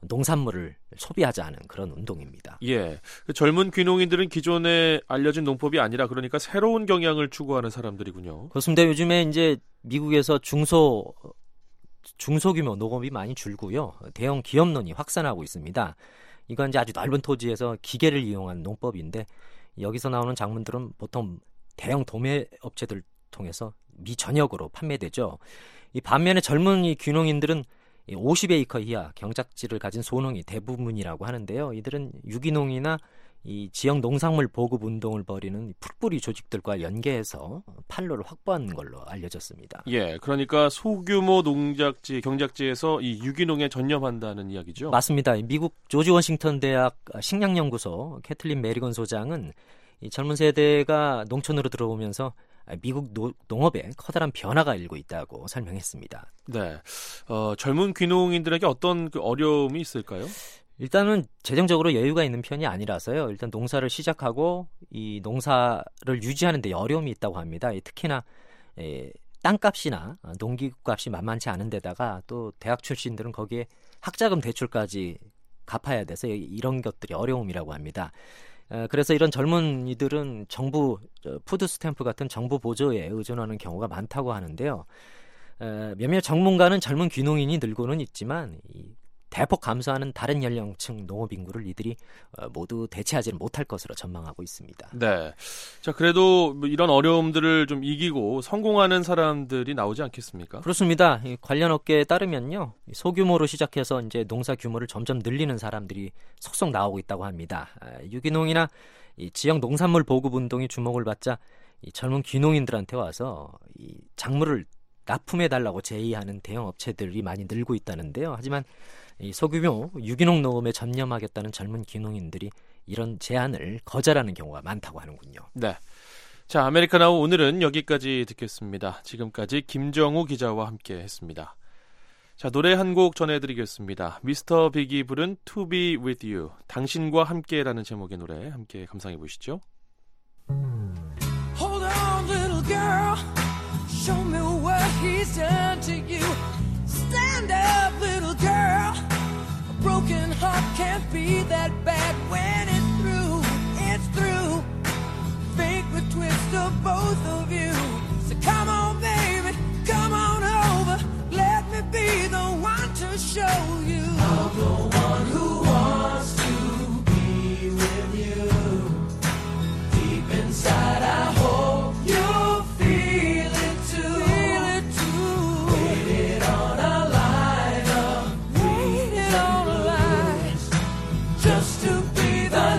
농산물을 소비하자는 그런 운동입니다. 예, 그 젊은 귀농인들은 기존에 알려진 농법이 아니라 그러니까 새로운 경향을 추구하는 사람들이군요. 그렇습니다. 요즘에 이제 미국에서 중소 중소규모 농업이 많이 줄고요. 대형 기업론이 확산하고 있습니다. 이건 이제 아주 넓은 토지에서 기계를 이용한 농법인데 여기서 나오는 작물들은 보통 대형 도매 업체들 통해서 미전역으로 판매되죠. 이 반면에 젊은 이 귀농인들은 오십 에이커 이하 경작지를 가진 소농이 대부분이라고 하는데요. 이들은 유기농이나 이 지역 농산물 보급 운동을 벌이는 풀뿌리 조직들과 연계해서 판로를 확보한 걸로 알려졌습니다. 예, 그러니까 소규모 농작지, 경작지에서 이 유기농에 전념한다는 이야기죠? 맞습니다. 미국 조지 워싱턴 대학 식량연구소 캐틀린 메리건 소장은 이 젊은 세대가 농촌으로 들어오면서 미국 노, 농업에 커다란 변화가 일고 있다고 설명했습니다. 네, 어, 젊은 귀농인들에게 어떤 그 어려움이 있을까요? 일단은 재정적으로 여유가 있는 편이 아니라서요. 일단 농사를 시작하고 이 농사를 유지하는 데 어려움이 있다고 합니다. 특히나 에, 땅값이나 농기값이 만만치 않은 데다가 또 대학 출신들은 거기에 학자금 대출까지 갚아야 돼서 이런 것들이 어려움이라고 합니다. 그래서 이런 젊은이들은 정부 푸드 스탬프 같은 정부 보조에 의존하는 경우가 많다고 하는데요. 몇몇 전문가는 젊은 귀농인이 늘고는 있지만 대폭 감소하는 다른 연령층 농업 인구를 이들이 모두 대체하지는 못할 것으로 전망하고 있습니다. 네. 자, 그래도 이런 어려움들을 좀 이기고 성공하는 사람들이 나오지 않겠습니까? 그렇습니다. 관련 업계에 따르면요, 소규모로 시작해서 이제 농사 규모를 점점 늘리는 사람들이 속속 나오고 있다고 합니다. 유기농이나 이 지역 농산물 보급 운동이 주목을 받자 이 젊은 귀농인들한테 와서 이 작물을 납품해달라고 제의하는 대형 업체들이 많이 늘고 있다는데요. 하지만 이 소규모 유기농 농업에 전념하겠다는 젊은 귀농인들이 이런 제안을 거절하는 경우가 많다고 하는군요. 네. 자, 아메리카나우 오늘은 여기까지 듣겠습니다. 지금까지 김정우 기자와 함께 했습니다. 자, 노래 한 곡 전해드리겠습니다. 미스터 빅이 부른 To Be With You, 당신과 함께라는 제목의 노래 함께 감상해 보시죠. Hold on, little girl. Show me what he's done to you. Stand up, little girl. A broken heart can't be that bad when it's through. It's through. Fate would twist of both of you. So come on, baby, come on over. Let me be the one to show you. I'm the one who wants to be with you. Deep inside, I hope you'll feel it too. Feel it too. Waited on a line of waited on a line just to be the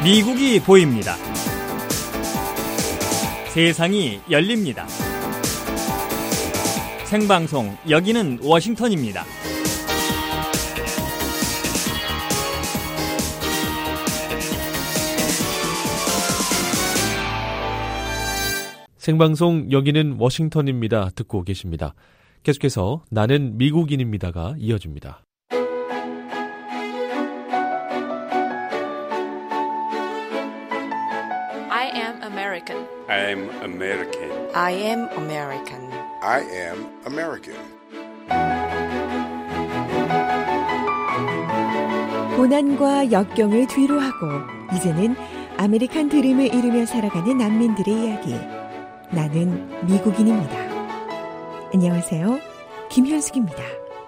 미국이 보입니다. 세상이 열립니다. 생방송 여기는 워싱턴입니다. 생방송 여기는 워싱턴입니다. 듣고 계십니다. 계속해서 나는 미국인입니다가 이어집니다. I am American. I am American. I am American. I am American. 고난과 역경을 뒤로하고 이제는 아메리칸 드림을 이루며 살아가는 난민들의 이야기. 나는 미국인입니다. 안녕하세요. 김현숙입니다.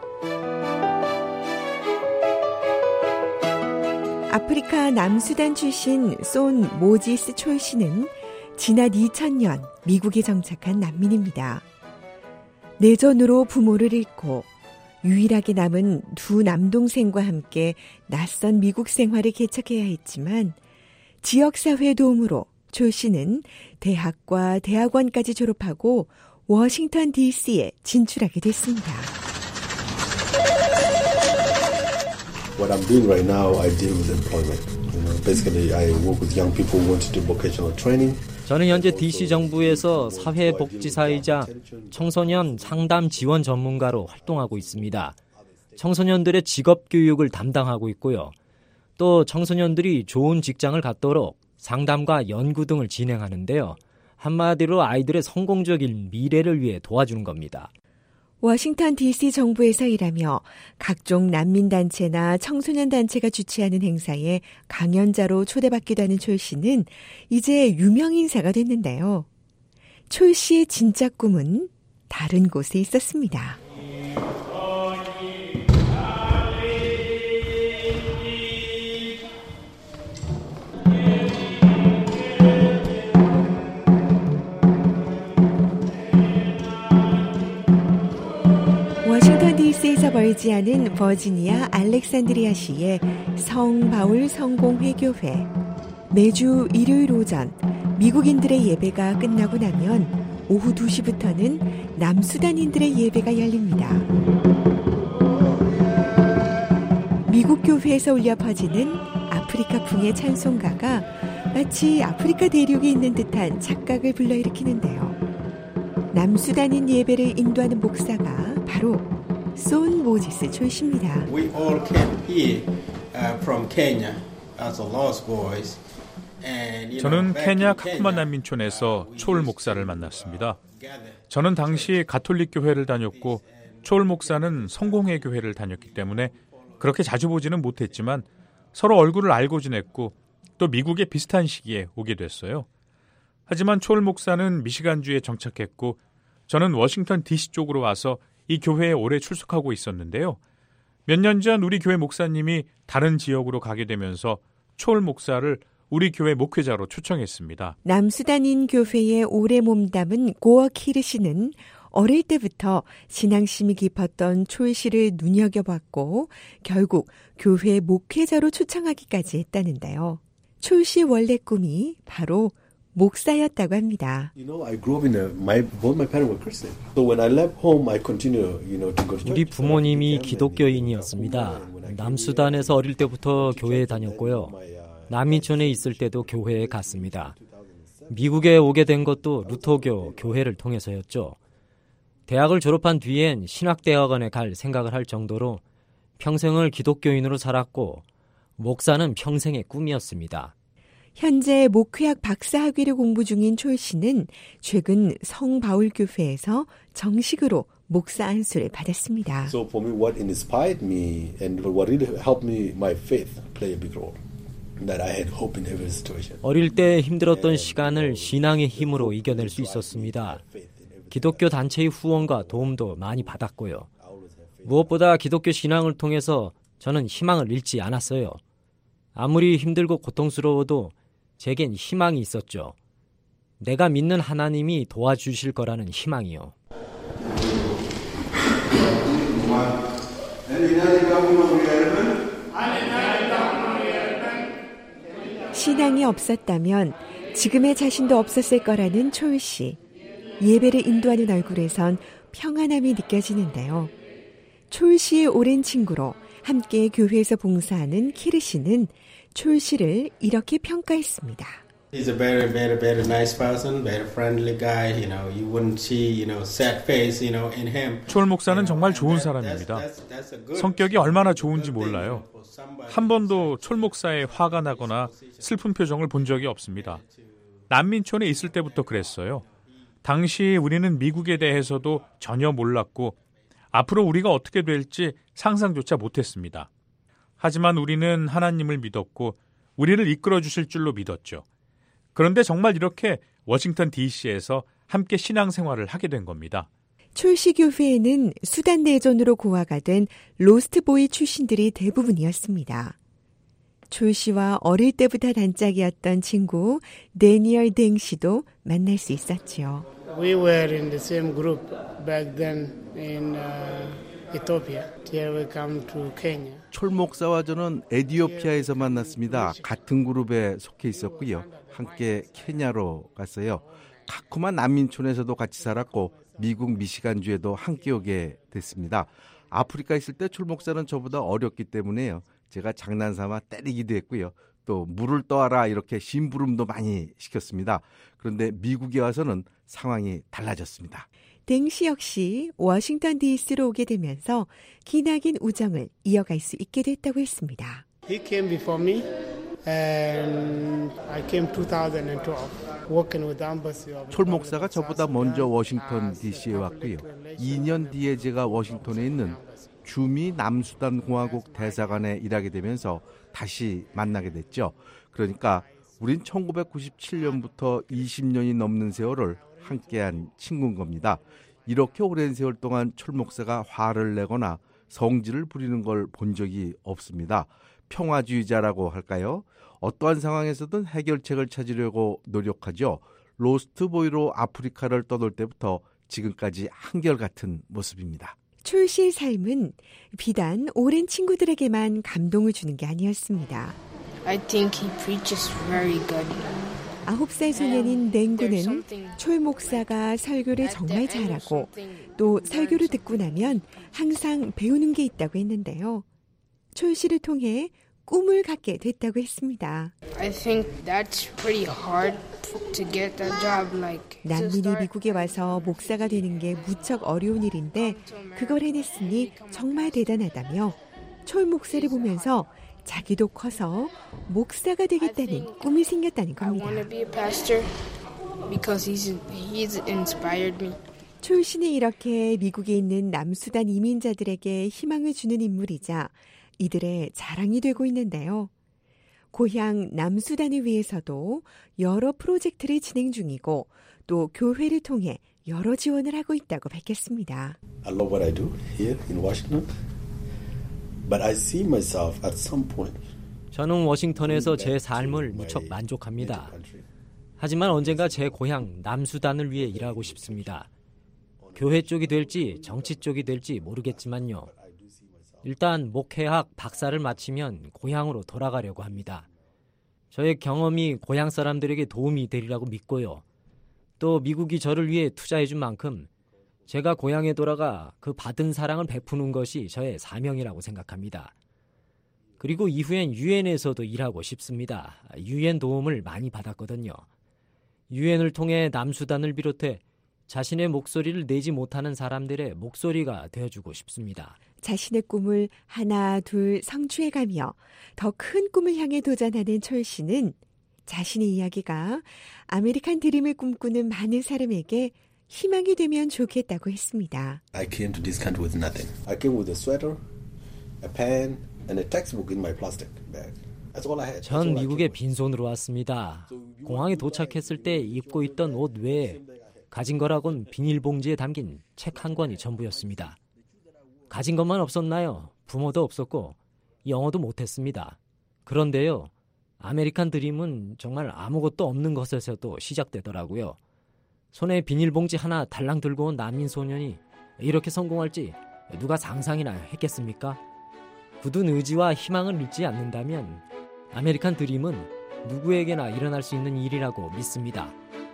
아프리카 남수단 출신 쏜 모지스 촐 씨는 지난 이천 년 미국에 정착한 난민입니다. 내전으로 부모를 잃고 유일하게 남은 두 남동생과 함께 낯선 미국 생활을 개척해야 했지만 지역사회 도움으로 촐 씨는 대학과 대학원까지 졸업하고 워싱턴 디씨에 진출하게 됐습니다. What I'm doing right now, I deal with employment. You know, basically, I work with young people who want to do vocational training. 저는 현재 디씨 정부에서 사회복지사이자 청소년 상담 지원 전문가로 활동하고 있습니다. 청소년들의 직업 교육을 담당하고 있고요. 또 청소년들이 좋은 직장을 갖도록 상담과 연구 등을 진행하는데요. 한마디로 아이들의 성공적인 미래를 위해 도와주는 겁니다. 워싱턴 디씨 정부에서 일하며 각종 난민단체나 청소년단체가 주최하는 행사에 강연자로 초대받기도 하는 촐 씨는 이제 유명 인사가 됐는데요. 촐 씨의 진짜 꿈은 다른 곳에 있었습니다. 워싱턴 디씨에서 멀지 않은 버지니아 알렉산드리아시의 성바울 성공회교회. 매주 일요일 오전 미국인들의 예배가 끝나고 나면 오후 두 시부터는 남수단인들의 예배가 열립니다. 미국 교회에서 울려 퍼지는 아프리카풍의 찬송가가 마치 아프리카 대륙에 있는 듯한 착각을 불러일으키는데요. 남수단인 예배를 인도하는 목사가 바로 쏜 모지스 촐 씨입니다. We all came here uh, from Kenya as a lost boys. And, you know, 저는 케냐 카쿠만 난민촌에서 촐 목사를 만났습니다. 저는 당시 가톨릭 교회를 다녔고 촐 목사는 성공회 교회를 다녔기 때문에 그렇게 자주 보지는 못했지만 서로 얼굴을 알고 지냈고 또 미국에 비슷한 시기에 오게 됐어요. 하지만 촐 목사는 미시간주에 정착했고 저는 워싱턴 디씨 쪽으로 와서 이 교회에 오래 출석하고 있었는데요. 몇 년 전 우리 교회 목사님이 다른 지역으로 가게 되면서 촐 목사를 우리 교회 목회자로 초청했습니다. 남수단인 교회에 오래 몸담은 고어키르 씨는 어릴 때부터 신앙심이 깊었던 촐 씨를 눈여겨봤고 결국 교회 목회자로 초청하기까지 했다는데요. 촐 씨 원래 꿈이 바로 목사였다고 합니다. You know, I grew up in a my both my parents were Christian. So when I left home, I continue, you know, to go to church. 우리 부모님이 기독교인이었습니다. 남수단에서 어릴 때부터 교회에 다녔고요. 난민촌에 있을 때도 교회에 갔습니다. 미국에 오게 된 것도 루터교 교회를 통해서였죠. 대학을 졸업한 뒤엔 신학대학원에 갈 생각을 할 정도로 평생을 기독교인으로 살았고 목사는 평생의 꿈이었습니다. 현재 목회학 박사학위를 공부 중인 촐 씨는 최근 성바울교회에서 정식으로 목사 안수를 받았습니다. So for me, what inspired me and what really helped me, my faith play a big role. That I had hope in every situation. 어릴 때 힘들었던 시간을 신앙의 힘으로 이겨낼 수 있었습니다. 기독교 단체의 후원과 도움도 많이 받았고요. 무엇보다 기독교 신앙을 통해서 저는 희망을 잃지 않았어요. 아무리 힘들고 고통스러워도 제겐 희망이 있었죠. 내가 믿는 하나님이 도와주실 거라는 희망이요. 신앙이 없었다면 지금의 자신도 없었을 거라는 초일 씨. 예배를 인도하는 얼굴에선 평안함이 느껴지는데요. 초일 씨의 오랜 친구로 함께 교회에서 봉사하는 키르 씨는 초일 씨를 이렇게 평가했습니다. He's a very, very, very nice person, very friendly guy. You know, you wouldn't see, you know, sad face, you know, in him. 초일 목사는 정말 좋은 사람입니다. 성격이 얼마나 좋은지 몰라요. 한 번도 초일 목사의 화가 나거나 슬픈 표정을 본 적이 없습니다. 난민촌에 있을 때부터 그랬어요. 당시 우리는 미국에 대해서도 전혀 몰랐고 앞으로 우리가 어떻게 될지 상상조차 못했습니다. 하지만 우리는 하나님을 믿었고 우리를 이끌어 주실 줄로 믿었죠. 그런데 정말 이렇게 워싱턴 디씨에서 함께 신앙생활을 하게 된 겁니다. 초일씨 교회에는 수단 내전으로 고아가 된 로스트보이 출신들이 대부분이었습니다. 초일씨와 어릴 때부터 단짝이었던 친구 데니얼 댕 씨도 만날 수 있었지요. We were in the same group back then in uh, Ethiopia. Here we come to Kenya. 촐 목사와 저는 에티오피아에서 만났습니다. 같은 그룹에 속해 있었고요. 함께 케냐로 갔어요. 카쿠마 난민촌에서도 같이 살았고 미국 미시간주에도 함께 오게 됐습니다. 아프리카 있을 때 촐 목사는 저보다 어렸기 때문에요. 제가 장난삼아 때리기도 했고요. 또 물을 떠와라 이렇게 심부름도 많이 시켰습니다. 그런데 미국에 와서는 상황이 달라졌습니다. 댕 씨 역시 워싱턴 디씨로 오게 되면서 기나긴 우정을 이어갈 수 있게 됐다고 했습니다. He came before me and I came twenty twelve working with the embassy of 촐 목사가 저보다 먼저 워싱턴 디씨에 왔고요. 이 년 뒤에 제가 워싱턴에 있는 주미 남수단 공화국 대사관에 일하게 되면서 다시 만나게 됐죠. 그러니까 우린 천구백구십칠 년부터 이십 년이 넘는 세월을 함께한 친구인 겁니다. 이렇게 오랜 세월 동안 촐 목사가 화를 내거나 성질을 부리는 걸 본 적이 없습니다. 평화주의자라고 할까요? 어떠한 상황에서든 해결책을 찾으려고 노력하죠. 로스트보이로 아프리카를 떠돌 때부터 지금까지 한결같은 모습입니다. 초일 씨의 삶은 비단 오랜 친구들에게만 감동을 주는 게 아니었습니다. I think he preaches very good. 아홉 살 소년인 댕구는 초일 목사가 설교를 정말 잘하고 또 설교를 듣고 나면 항상 배우는 게 있다고 했는데요. 초일 씨를 통해 꿈을 갖게 됐다고 했습니다. I think that's pretty hard to get that job. Like 난민이 미국에 와서 목사가 되는 게 무척 어려운 일인데 그걸 해냈으니 정말 대단하다며 초일 목사를 보면서 자기도 커서 목사가 되겠다는 꿈이 생겼다는 겁니다. I want to be a pastor because he's he's inspired me. 초일 씨는 이렇게 미국에 있는 남수단 이민자들에게 희망을 주는 인물이자 이들의 자랑이 되고 있는데요. 고향 남수단을 위해서도 여러 프로젝트를 진행 중이고 또 교회를 통해 여러 지원을 하고 있다고 밝혔습니다. I love what I do here in Washington, but I see myself at some point. 저는 워싱턴에서 제 삶을 무척 만족합니다. 하지만 언젠가 제 고향 남수단을 위해 일하고 싶습니다. 교회 쪽이 될지 정치 쪽이 될지 모르겠지만요. 일단 목회학 박사를 마치면 고향으로 돌아가려고 합니다. 저의 경험이 고향 사람들에게 도움이 되리라고 믿고요. 또 미국이 저를 위해 투자해준 만큼 제가 고향에 돌아가 그 받은 사랑을 베푸는 것이 저의 사명이라고 생각합니다. 그리고 이후엔 유엔에서도 일하고 싶습니다. 유엔 도움을 많이 받았거든요. 유엔을 통해 남수단을 비롯해 자신의 목소리를 내지 못하는 사람들의 목소리가 되어주고 싶습니다. 자신의 꿈을 하나 둘 성취해가며 더 큰 꿈을 향해 도전하는 초일 씨는 자신의 이야기가 아메리칸 드림을 꿈꾸는 많은 사람에게 희망이 되면 좋겠다고 했습니다. I came to this country with nothing. I came with a sweater, a pen, and a textbook in my plastic bag. That's all I had. 전 미국에 빈손으로 왔습니다. 공항에 도착했을 때 입고 있던 옷 외에 가진 거라곤 비닐봉지에 담긴 책 한 권이 전부였습니다. 가진 것만 없었나요? 부모도 없었고 영어도 못했습니다. 그런데요, 아메리칸 드림은 정말 아무것도 없는 것에서도 시작되더라고요. 손에 비닐봉지 하나 달랑 들고 온 난민 소년이 이렇게 성공할지 누가 상상이나 했겠습니까? 굳은 의지와 희망을 잃지 않는다면 아메리칸 드림은 누구에게나 일어날 수 있는 일이라고 믿습니다.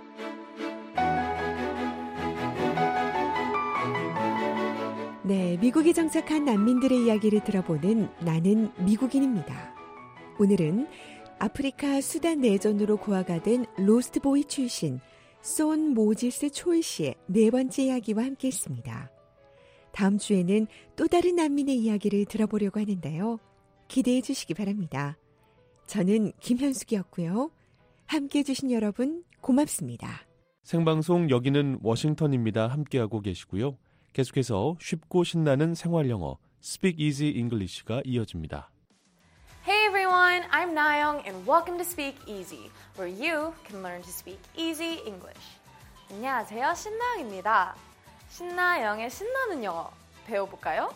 네, 미국에 정착한 난민들의 이야기를 들어보는 나는 미국인입니다. 오늘은 아프리카 수단 내전으로 고아가 된 로스트보이 출신 손 모지스 촐 씨의 네 번째 이야기와 함께했습니다. 다음 주에는 또 다른 난민의 이야기를 들어보려고 하는데요. 기대해 주시기 바랍니다. 저는 김현숙이었고요. 함께해 주신 여러분 고맙습니다. 생방송 여기는 워싱턴입니다. 함께하고 계시고요. 계속해서 쉽고 신나는 생활영어 Speak Easy English가 이어집니다. Hey everyone, I'm Nayoung and welcome to Speak Easy, where you can learn to speak easy English. 안녕하세요, 신나영입니다. 신나영의 신나는 영어 배워볼까요?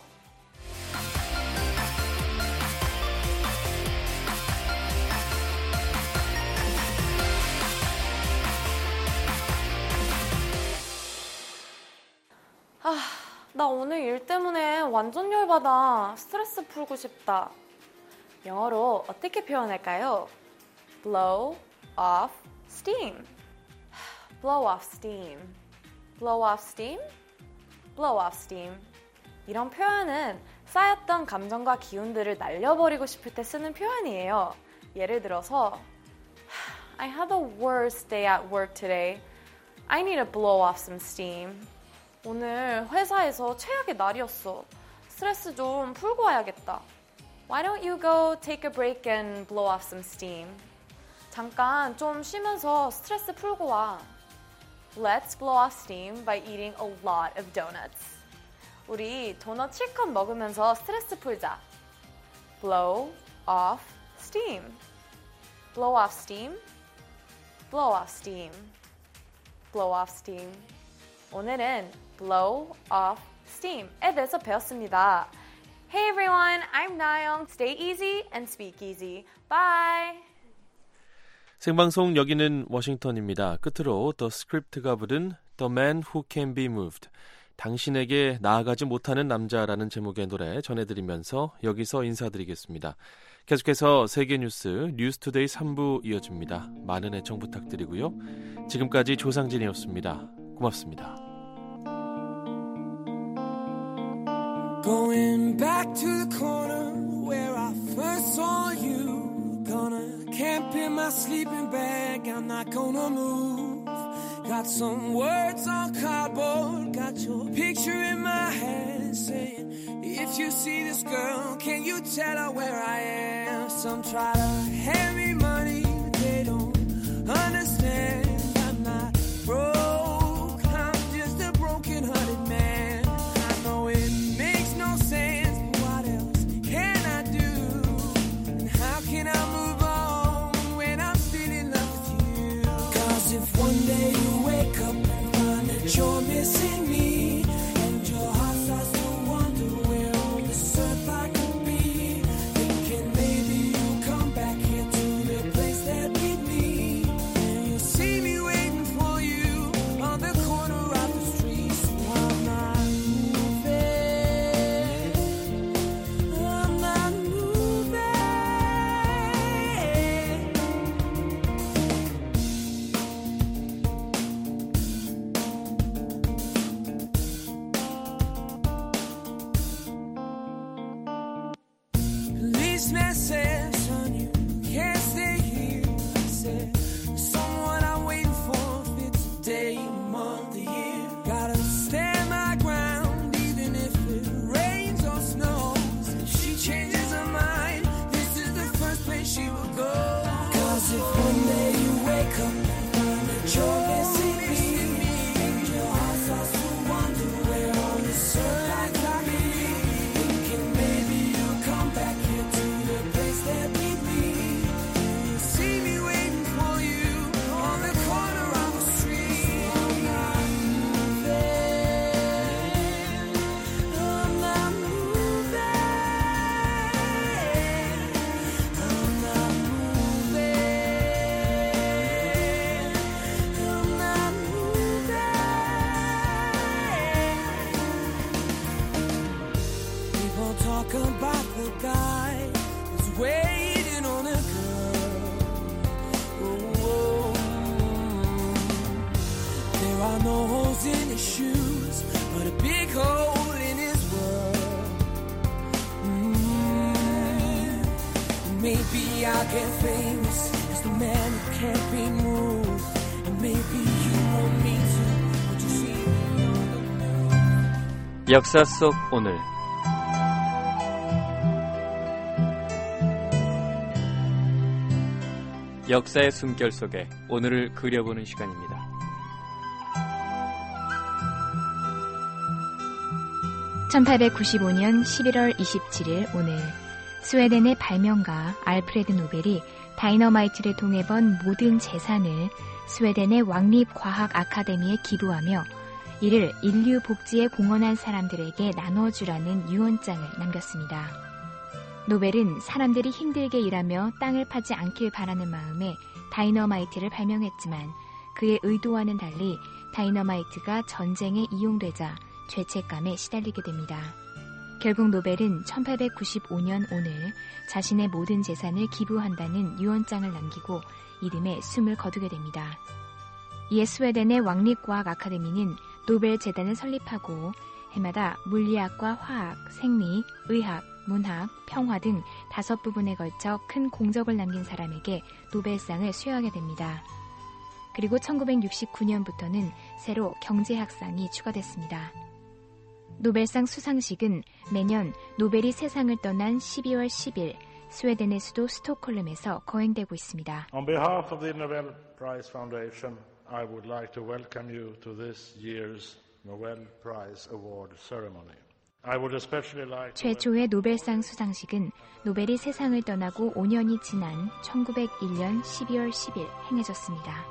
아, 나 오늘 일 때문에 완전 열받아. 스트레스 풀고 싶다. 영어로 어떻게 표현할까요? Blow off steam. Blow off steam. Blow off steam. Blow off steam. 이런 표현은 쌓였던 감정과 기운들을 날려버리고 싶을 때 쓰는 표현이에요. 예를 들어서 I had the worst day at work today. I need to blow off some steam. 오늘 회사에서 최악의 날이었어. 스트레스 좀 풀고 와야겠다. Why don't you go take a break and blow off some steam? 잠깐 좀 쉬면서 스트레스 풀고 와. Let's blow off steam by eating a lot of donuts. 우리 도넛 실컷 먹으면서 스트레스 풀자. Blow off steam. Blow off steam. Blow off steam. Blow off steam. 오늘은 blow off steam에 대해서 배웠습니다. Hey everyone, I'm Nayoung. Stay easy and speak easy. Bye. 생방송 여기는 워싱턴입니다. 끝으로 The Script가 부른 The Man Who Can Be Moved. 당신에게 나아가지 못하는 남자라는 제목의 노래 전해드리면서 여기서 인사드리겠습니다. 계속해서 세계 뉴스 뉴스투데이 삼 부 이어집니다. 많은 애청 부탁드리고요. 지금까지 조상진이었습니다. 고맙습니다. Going back to the corner where I first saw you. Gonna camp in my sleeping bag, I'm not gonna move. Got some words on cardboard, got your picture in my hand, saying, if you see this girl, can you tell her where I am? Some try to hand me money, but they don't understand. I'm not broke, I'm just a broken-hearted man. I know it makes no sense, but what else can I do? And how can I move on when I'm still in love with you? Cause if one day you wake up and find that you're missing me, and your heart starts to wonder where on this earth I could be, thinking maybe you'll come back here to the place that beat me, and you'll see me waiting for you on the corner of the street. So I'm not moving, I'm not moving. Policeman said, son, you can't stay here. I said, someone I'm waiting for fits a day, a month, a year. Gotta stand my ground, even if it rains or snows. If she changes her mind, this is the first place she will go. Cause if one day you wake up and find that you're missing me, and your heart starts to wonder where on this earth I could be, thinking maybe you'll come back here to the place that shoes, but a big hole in his world. Mm. Maybe I'll get famous as the man who can't be moved, and maybe you want me to, but you see me on the move. 역사 속 오늘. 역사의 숨결 속에 오늘을 그려보는 시간입니다. 천팔백구십오년 십일월 이십칠일 오늘 스웨덴의 발명가 알프레드 노벨이 다이너마이트를 통해 번 모든 재산을 스웨덴의 왕립과학 아카데미에 기부하며 이를 인류 복지에 공헌한 사람들에게 나눠주라는 유언장을 남겼습니다. 노벨은 사람들이 힘들게 일하며 땅을 파지 않길 바라는 마음에 다이너마이트를 발명했지만 그의 의도와는 달리 다이너마이트가 전쟁에 이용되자 죄책감에 시달리게 됩니다. 결국 노벨은 천팔백구십오년 오늘 자신의 모든 재산을 기부한다는 유언장을 남기고 이듬해 숨을 거두게 됩니다. 이에 스웨덴의 왕립과학 아카데미는 노벨 재단을 설립하고 해마다 물리학과 화학, 생리, 의학, 문학, 평화 등 다섯 부분에 걸쳐 큰 공적을 남긴 사람에게 노벨상을 수여하게 됩니다. 그리고 천구백육십구년부터는 새로 경제학상이 추가됐습니다. 노벨상 수상식은 매년 노벨이 세상을 떠난 십이월 십일 스웨덴의 수도 스톡홀름에서 거행되고 있습니다. On behalf of the Nobel Prize Foundation, I would like to welcome you to this year's Nobel Prize Award ceremony. 최초의 노벨상 수상식은 노벨이 세상을 떠나고 오년이 지난 천구백일년 십이월 십일 행해졌습니다.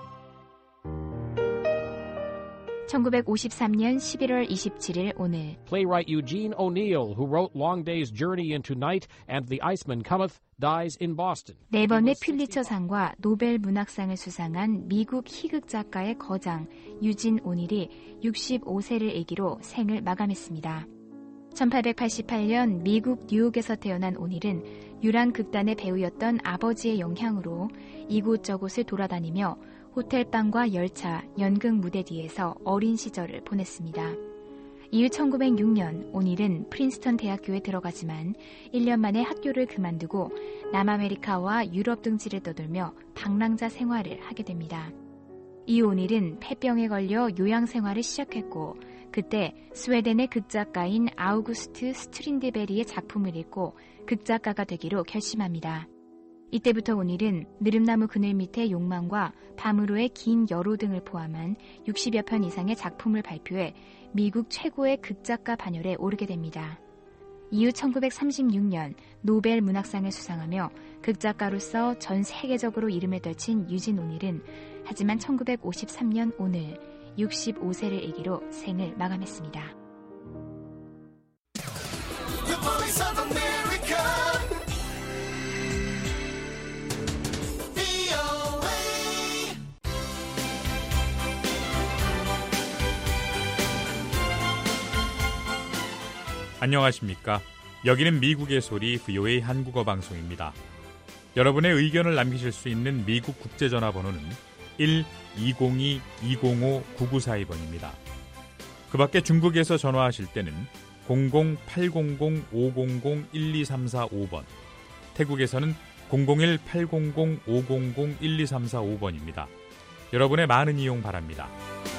천구백오십삼년 십일월 이십칠일 오늘 Playwright Eugene O'Neill, who wrote Long Day's Journey into Night and The Iceman Cometh, dies in Boston. 네 번의 퓰리처상과 노벨 문학상을 수상한 미국 희극 작가의 거장 유진 오닐이 육십오세를 일기로 생을 마감했습니다. 천팔백팔십팔년 미국 뉴욕에서 태어난 오닐은 유랑 극단의 배우였던 아버지의 영향으로 이곳저곳을 돌아다니며 호텔방과 열차, 연극 무대 뒤에서 어린 시절을 보냈습니다. 이후 천구백육년 오닐은 프린스턴 대학교에 들어가지만 일 년 만에 학교를 그만두고 남아메리카와 유럽 등지를 떠돌며 방랑자 생활을 하게 됩니다. 이후 오닐은 폐병에 걸려 요양 생활을 시작했고 그때 스웨덴의 극작가인 아우구스트 스트린드베리의 작품을 읽고 극작가가 되기로 결심합니다. 이때부터 오닐은 느릅나무 그늘 밑의 욕망과 밤으로의 긴 여로 등을 포함한 육십여 편 이상의 작품을 발표해 미국 최고의 극작가 반열에 오르게 됩니다. 이후 천구백삼십육년 노벨 문학상을 수상하며 극작가로서 전 세계적으로 이름을 떨친 유진 오닐은 하지만 천구백오십삼년 오늘 육십오세를 일기로 생을 마감했습니다. 안녕하십니까? 여기는 미국의 소리 브이오에이 한국어 방송입니다. 여러분의 의견을 남기실 수 있는 미국 국제전화번호는 일 이공이 이공오 구구사이 번입니다. 그 밖에 중국에서 전화하실 때는 공공 팔공공 오공공 일이삼사오 번, 태국에서는 공공일 팔공공 오공공 일이삼사오 번입니다. 여러분의 많은 이용 바랍니다.